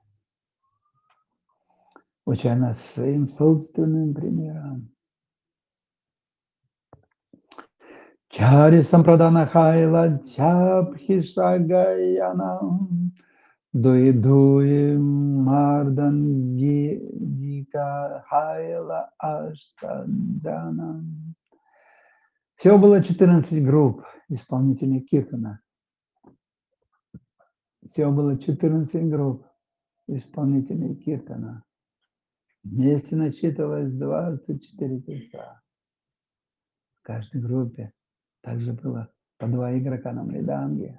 уча нас своим собственным примером. Чари сампрадана хайла чапхиша гаянам дуи дуи мардан дика хайла аштаджанам. Всего было четырнадцать групп исполнителей киртана. Всего было четырнадцать групп исполнителей киртана. Вместе насчитывалось двадцать четыре певца. В каждой группе также было по два игрока на мриданге,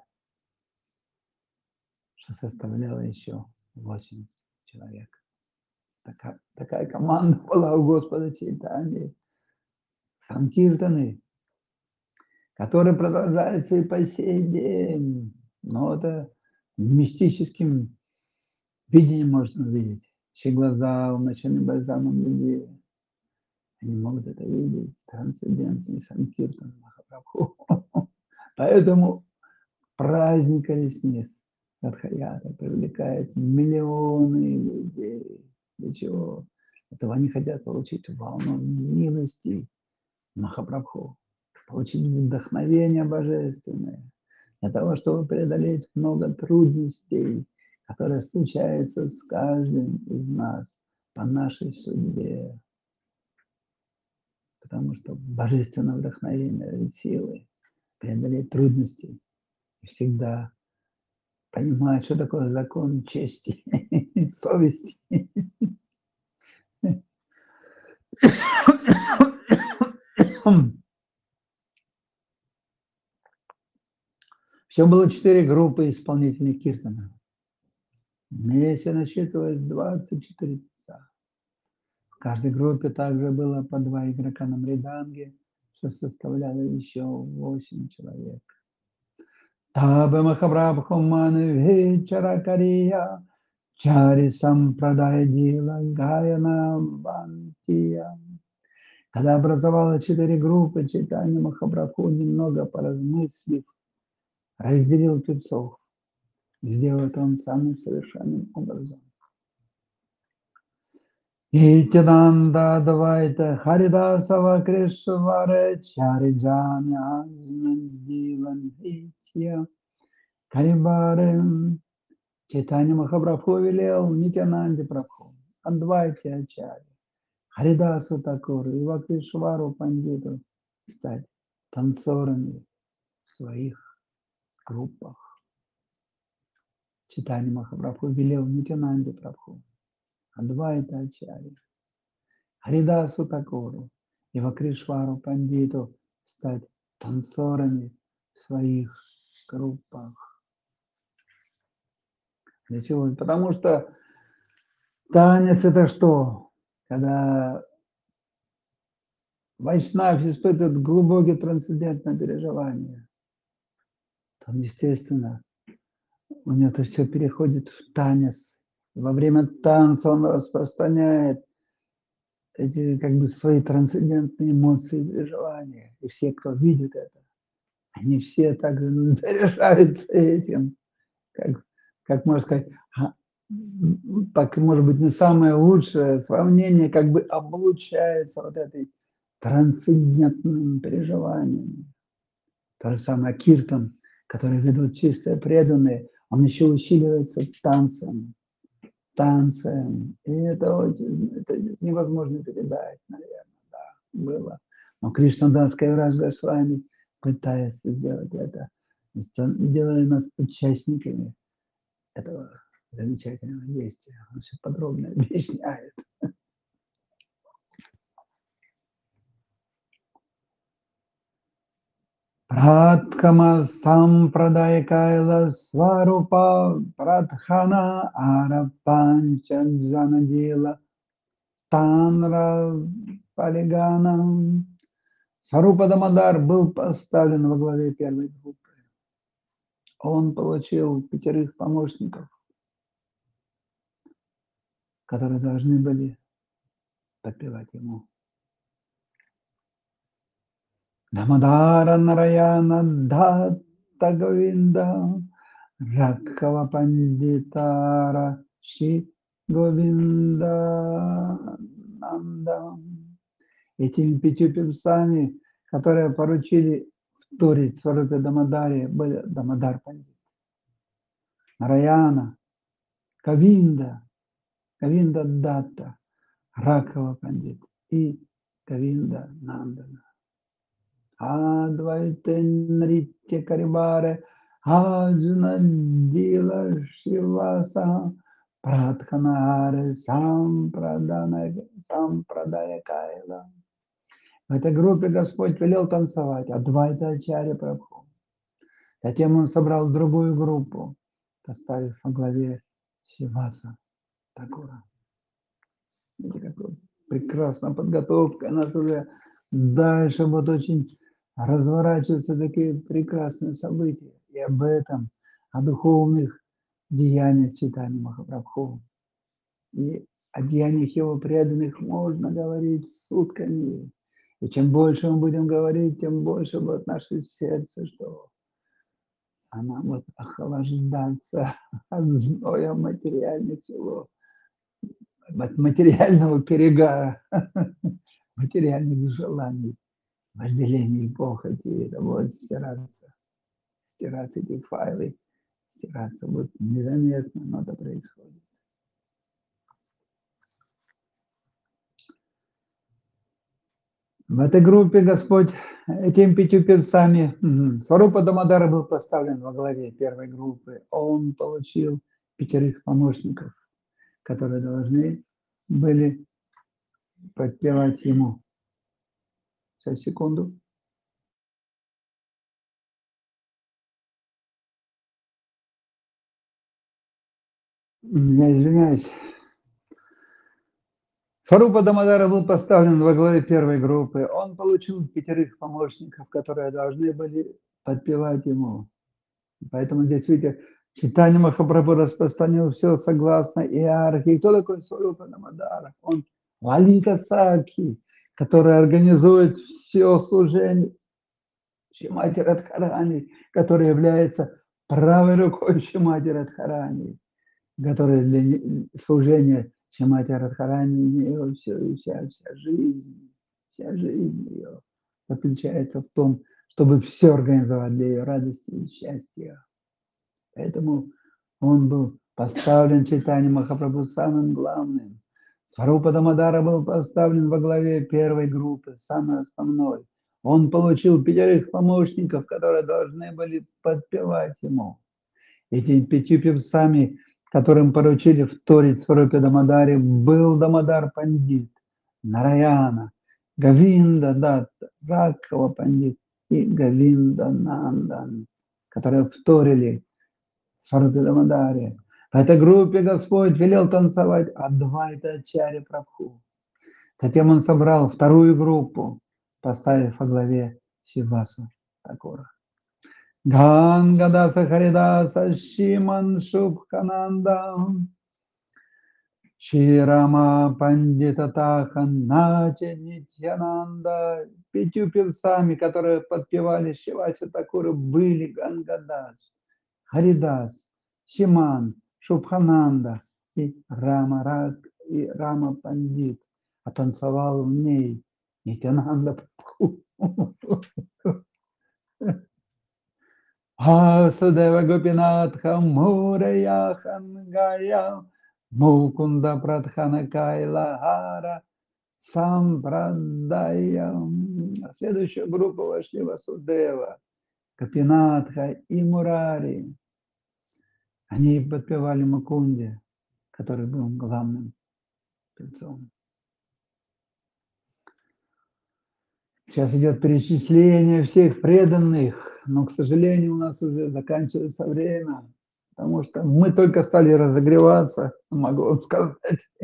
что составляло еще восемь человек. Такая, такая команда была у Господа Чайтаньи. Санкиртаны, который продолжается и по сей день. Но это мистическим видением можно увидеть. Все глаза, ночами бальзамом людей. Они могут это видеть. Трансцендентный Санкиртан Махапрабху. Поэтому праздник колесниц Радхаята привлекает миллионы людей. Для чего? Этого они хотят получить волну милости Махапрабху, получить вдохновение божественное, для того, чтобы преодолеть много трудностей, которые случаются с каждым из нас по нашей судьбе. Потому что божественное вдохновение силы преодолеть трудности и всегда понимать, что такое закон чести, совести. Все было четыре группы исполнителей киртана. Вместе насчитывалось двадцать четыре певца. В каждой группе также было по два игрока на мриданге, что составляло еще восемь человек. Табе Махапрабху Маны Чаракария Чари Сампрадай Дила Гаяна Бантия. Когда образовало четыре группы, Чайтанья Махапрабху, немного поразмыслив, разделил певцов. Сделал это он самым совершенным образом. Нитянанда Адвайта Харидасава Кришвара Чариджаня Азнандилан Хитья Карибарем. Чайтанья Махапрабху велел Нитянанде Прабху, Адвайте Ачаре, Харидасу Такуру и Вакришвару Пандиту стать танцорами в своих группах. Чайтанья Махапрабху велел Нитянанде Прабху, Адвайта Ачаре, Харидасу Такуру и Вакришвару Пандиту стать танцорами в своих группах. Для чего? Потому что танец – это что? Когда вайшнав испытывает глубокие трансцендентные переживания, то, естественно, у него это все переходит в танец. Во время танца он распространяет эти как бы свои трансцендентные эмоции и переживания. И все, кто видит это, они все также заряжаются этим, как, как можно сказать, так, может быть, не самое лучшее сравнение, как бы облучается вот этой трансцендентным переживанием. То же самое киртан, который ведут чистые преданные, он еще усиливается танцем, танцем. И это, очень, это невозможно передать, наверное, да, было. Но Кришнадас Кавирадж Госвами пытается сделать это ста делая нас участниками этого замечательного действия. Он всё подробно объясняет. Праткама сампрадайкайла сварупа прадхана арапанчаджанадила танра полиганам. Сварупа Дамодар был поставлен во главе первой группы. Он получил пятерых помощников которые должны были подпевать ему. Дамодара Нараяна Датта Говинда Ракхава Пандитара Ши Говинда Нанда. Этими пятью певцами, которые поручили вторить Сварупе Дамодаре, были Дамодар Пандит, Нараяна, Говинда, Говинда Датта, Ракхава Пандит и Говинда Нандана. Адвайте Нритья Карибаре Аджна Дила Шиваса Прадханаре Сампрадана Сампрадая Кайла. В этой группе Господь велел танцевать Адвайта Ачарья Прабху. Затем Он собрал другую группу, поставив во главе Шиваса Такура. Видите, какой прекрасная подготовка, она уже дальше вот очень разворачиваются такие прекрасные события. И об этом, о духовных деяниях Чайтаньи Махапрабху. И о деяниях его преданных можно говорить сутками. И чем больше мы будем говорить, тем больше будет наше сердце, что она будет охлаждаться от зноя материальных телов, от материального перегара, материальных желаний, вожделений, похоти. Это будет стираться, стираться эти файлы, стираться будет незаметно, но это происходит. В этой группе Господь этими пятью певцами, мгм, Сварупа Дамодара был поставлен во главе первой группы. Он получил пятерых помощников, которые должны были подпевать ему. Сейчас, секунду. Я извиняюсь. Сварупа Дамодара был поставлен во главе первой группы. Он получил пятерых помощников, которые должны были подпевать ему. Поэтому здесь, видите, Чайтанья Махапрабху распространил все согласно иерархии. Кто такой Сварупа Дамодара? Он Лалита Сакхи, который организует все служение Шримати Радхарани, который является правой рукой Шримати Радхарани, который для не служения Шримати Радхарани имела всё, вся вся жизнь, вся жизнь её заключается в том, чтобы всё организовать для её радости и счастья. Поэтому он был поставлен Чайтаньей Махапрабху самым главным. Сварупа Дамодара был поставлен во главе первой группы, самой основной. Он получил пятерых помощников, которые должны были подпевать ему. Этими пятью певцами, которым поручили вторить Сварупе Дамодаре, был Дамодар Пандит, Нараяна, Говинда Датта, Ракхава Пандит и Говинда Нандан, которые вторили Сварупе Дамодаре. В этой группе Господь велел танцевать Адвайта Ачарья Прабху. Затем Он собрал вторую группу, поставив во главе Шриваса Такура. Гангадаса Харидаса Шиман Шубхананда Ширама Пандита Тахан Начи Нитьянанда. Пятью певцами, которые подпевали Шривасе Такуру, были Гангадас, Харидас, Шиман, Шубхананда и Рама Рак и Рама Пандит. А танцевал в ней Нитьянанда Прабху. Vasudeva Gopinatha Muraya Хангая Мукунда Прадхана Кайлахара Сампрадая. Следующая группа вошли Васудева, Гопинатха и Мурари. Они подпевали Мукунде, который был главным певцом. Сейчас идет перечисление всех преданных, но, к сожалению, у нас уже заканчивается время, потому что мы только стали разогреваться, могу вам сказать.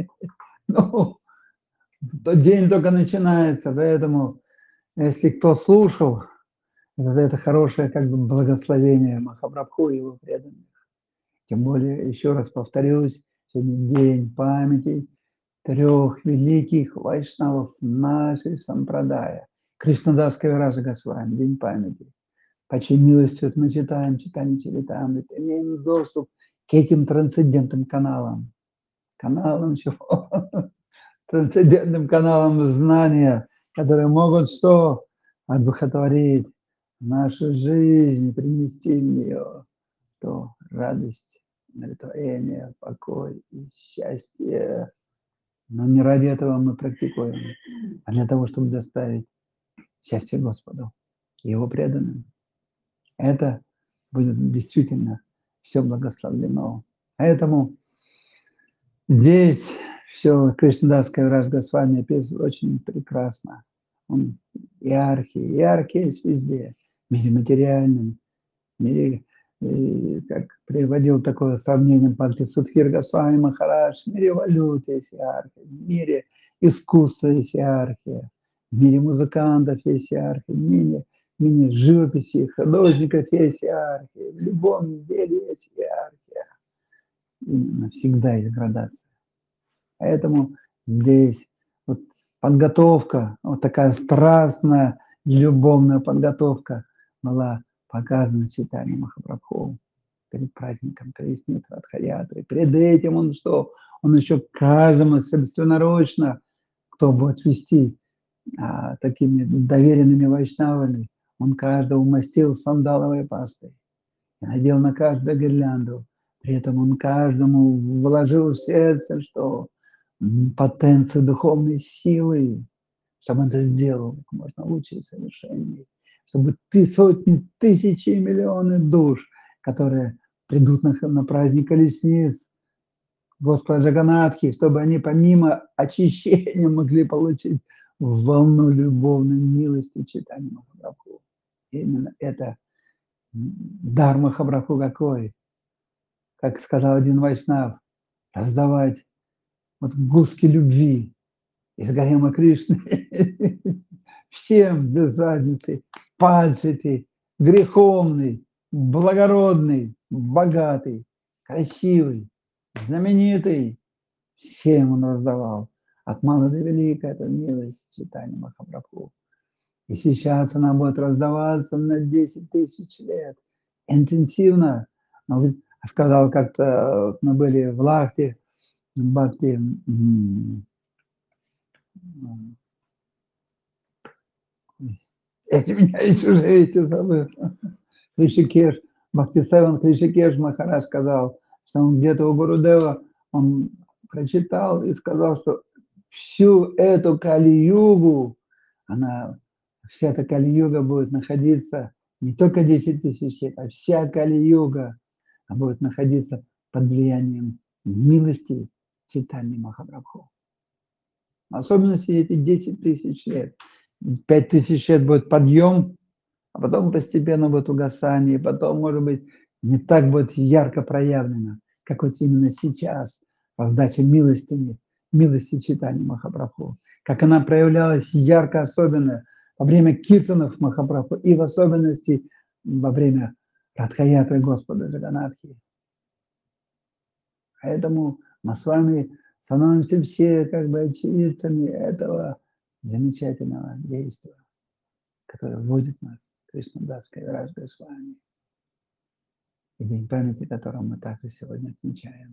Ну, день только начинается, поэтому, если кто слушал, это хорошее как бы благословение Махапрабху и его преданных. Тем более, еще раз повторюсь, сегодня день памяти трех великих вайшнавов нашей сампрадая. Кришнадас Кавираджа Госвами, день памяти. По чьей милости вот мы читаем, читаем Чаритамрит, имеем доступ к этим трансцендентным каналам. Каналам чего? Трансцендентным каналам знания, которые могут что? Одухотворить нашу жизнь, принести в нее то радость, умиротворение, покой и счастье. Но не ради этого мы практикуем, а для того, чтобы доставить счастье Господу и Его преданным. Это будет действительно все благословлено. Поэтому здесь все Кришнадас Кавирадж Госвами описывает очень прекрасно. Он яркий, яркий есть везде, в мире материальном, в мире, и, как приводил такое сравнение Бхакти Судхир Госвами Махарадж, в мире валют есть иерархия, в мире искусства есть иерархия, в мире музыкантов есть иерархия, в мире, в мире живописи, художников есть иерархия, в любом деле есть иерархия. Именно всегда есть градация. Поэтому здесь вот подготовка, вот такая страстная, любовная подготовка была показана Чайтаньей Махапрабху перед праздником Колесницы Радха-ятры. Перед этим он что? Он еще каждому собственноручно, кто будет вести а, такими доверенными вайшнавами, он каждого умастил сандаловой пастой, надел на каждую гирлянду. При этом он каждому вложил в сердце, что потенция духовной силы, чтобы он это сделал как можно лучше и совершеннее, чтобы ты, сотни, тысячи, миллионы душ, которые придут на, на праздник колесниц Господа Джаганатхи, чтобы они помимо очищения могли получить волну любовной милости Чайтаньи Махапрабху. Именно это дар Махапрабху какой? Как сказал один вайшнав, раздавать вот гуски любви из гарема Кришны всем без разницы, падший, греховный, благородный, богатый, красивый, знаменитый, всем он раздавал. От мала до велика это милость Чайтаньи Махапрабху. И сейчас она будет раздаваться на десять тысяч лет. Интенсивно. Но ведь сказал как-то, мы были в Лахте, Бхакти, эти меня еще уже эти забыл. Кришикеш, Бхактисеван Кришикеш Махарадж сказал, что он где-то у Гурудева, он прочитал и сказал, что всю эту Кали-югу, она, вся эта Кали-юга будет находиться не только десять тысяч лет, а вся Кали-юга будет находиться под влиянием милости Чайтаньи Махапрабху. В особенности эти десять тысяч лет. пять тысяч лет будет подъем, а потом постепенно будет угасание, и потом, может быть, не так будет ярко проявлено, как вот именно сейчас, раздача милостями, милости Чайтаньи Махапрабху, как она проявлялась ярко, особенно во время киртанов Махапрабху и в особенности во время Радха-ятры Господа Джаганатхи. Поэтому мы с вами становимся все как бы очевидцами этого замечательного действия, которое вводит нас Кришнадас Кавирадж Госвами, и день памяти, которого мы также сегодня отмечаем.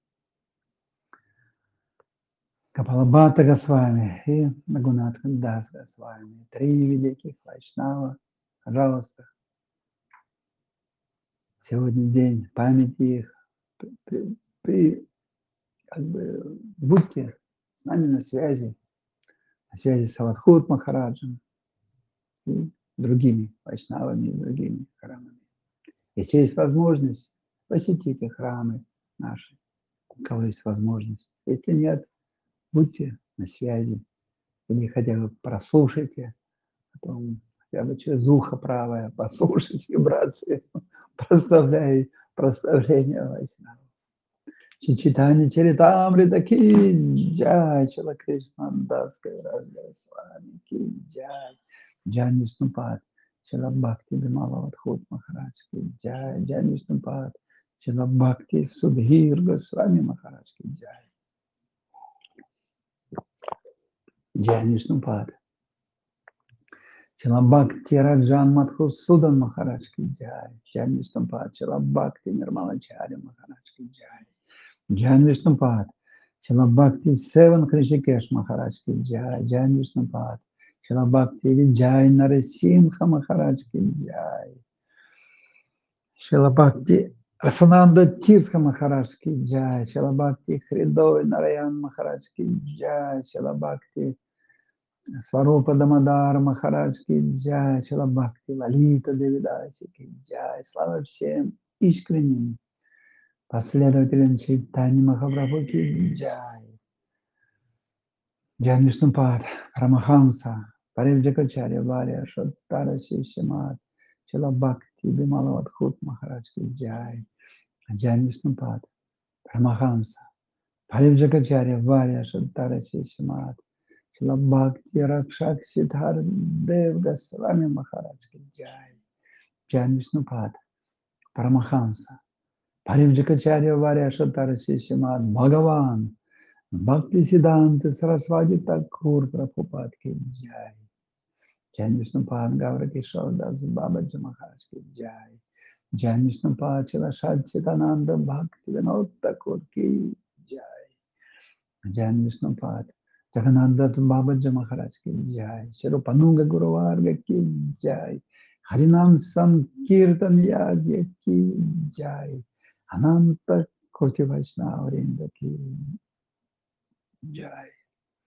Капалабхата Госвами и Рагунатх Дас Госвами. Три великих вайшнава. Пожалуйста, сегодня день памяти их. При, при, как бы, будьте с нами на связи, на связи с Авадхут Махараджем. И другими вайшнавами и другими храмами. Если есть возможность, посетите храмы наши, у кого есть возможность. Если нет, будьте на связи или хотя бы прослушайте, потом хотя бы через ухо правое послушать вибрации прославляй прославления Вайшнава. Шри Чайтанья Чаритамрита ки джай, Шрила Кришна Дас Кавирaj Госвами ки джай, Джай Вишнупад, Шрила Бхакти Вимала Вадхут Махарадж ки джай, Джай Вишнупад, Шрила Бхакти Судхир Госвами Махарадж ки джай, Джай Вишнупад, Шрила Бхакти Раджан Мадхусудан Махарадж ки джай, Джай Вишнупад, Шрила Бхакти Нирмалачарья Махарадж ки джай, Джай Вишнупад, Шрила Бхакти Севан Кришикеш Махарадж ки джай, Джай Вишнупад, Шрила Бхакти Виджай Нарасимха Махарадж ки джай, Шрила Бхакти Асананда Тиртха Махарадж ки джай, Шрила Бхакти Хридой Нараян Махарадж ки джай, Шрила Бхакти Сварупа Дамодар Махарадж ки джай, Шрила Бхакти Лалита Девидаси ки джай. Слава всем искренним последователям Чайтаньи Махапрабху ки джай. Джай Вишнупад, Парамахамса, Паривджакачарья Варя, Шаттара Шишимат, Шрила Бхакти Вимала Вадхут Махарадж ки джай. Джай Вишнупад, Парамахамса, Паривджакачарья Варя, Шаттара Шишимат, Шрила Бхакти Ракшак Сидхар Дев Госвами Махарадж ки джай. Джай Вишнупад, Парамахамса, Паривджакачарья Варя, Шаттара Шишимат, Бхагаван, Бхакти Сиданта Сарасвати Такур Прабхупад ки джай. Джай Вишнупад, Гаура Кишор Дас Бабаджи Махарадж ки джай. Джай Вишнупад, Шрила Саччитананда Бхакти Винод Такур ки джай. Джай Вишнупад, Джаганнадат Бабаджи Махарадж ки джай. Шри Рупануга Гуру Варга ки джай. Харинам Санкиртан Ягья ки джай. Ананта Коти Вайшнава Вринда ки джай.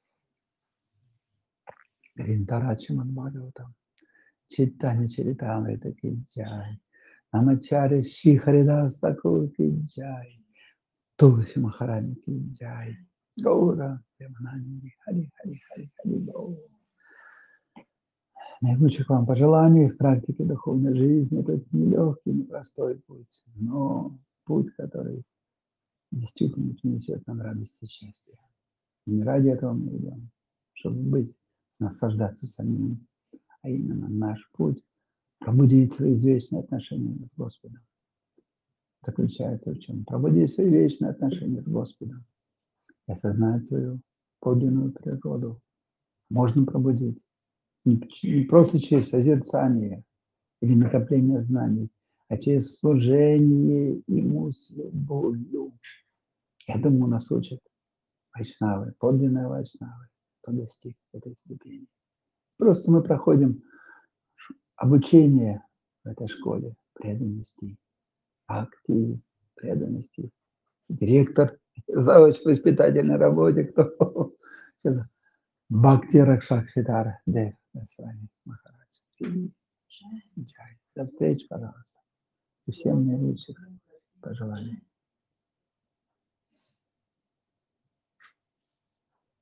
Гринтарачиман Бхагаватам, Чайтанья Чаритамрита ки джай. Намачарья Шри Харидас Такур ки джай. Тулси Махарани ки джай. Гаура Ямананди, Хари Хари Хари Хари Гаура. Наилучших вам пожеланий в практике духовной жизни. Это нелегкий, непростой путь, но путь, который действительно принесет нам радость и счастье. И не ради этого мы идем, чтобы быть, наслаждаться самим, а именно наш путь пробудить свои вечные отношения с Господом. Заключается в чем? Пробудить свои вечные отношения с Господом и осознать свою подлинную природу. Можно пробудить не просто через созерцание или накопление знаний, а через служение Ему с любовью. Этому нас учат вайшнавы, подлинные вайшнавы, кто достиг этой степени. Просто мы проходим обучение в этой школе преданности, акции, преданности. Директор, завуч по воспитательной работе, кто Бхакти Ракшак Сидхар Дев Госвами Махарадж. До встречи, пожалуйста. И всем наилучших пожеланий.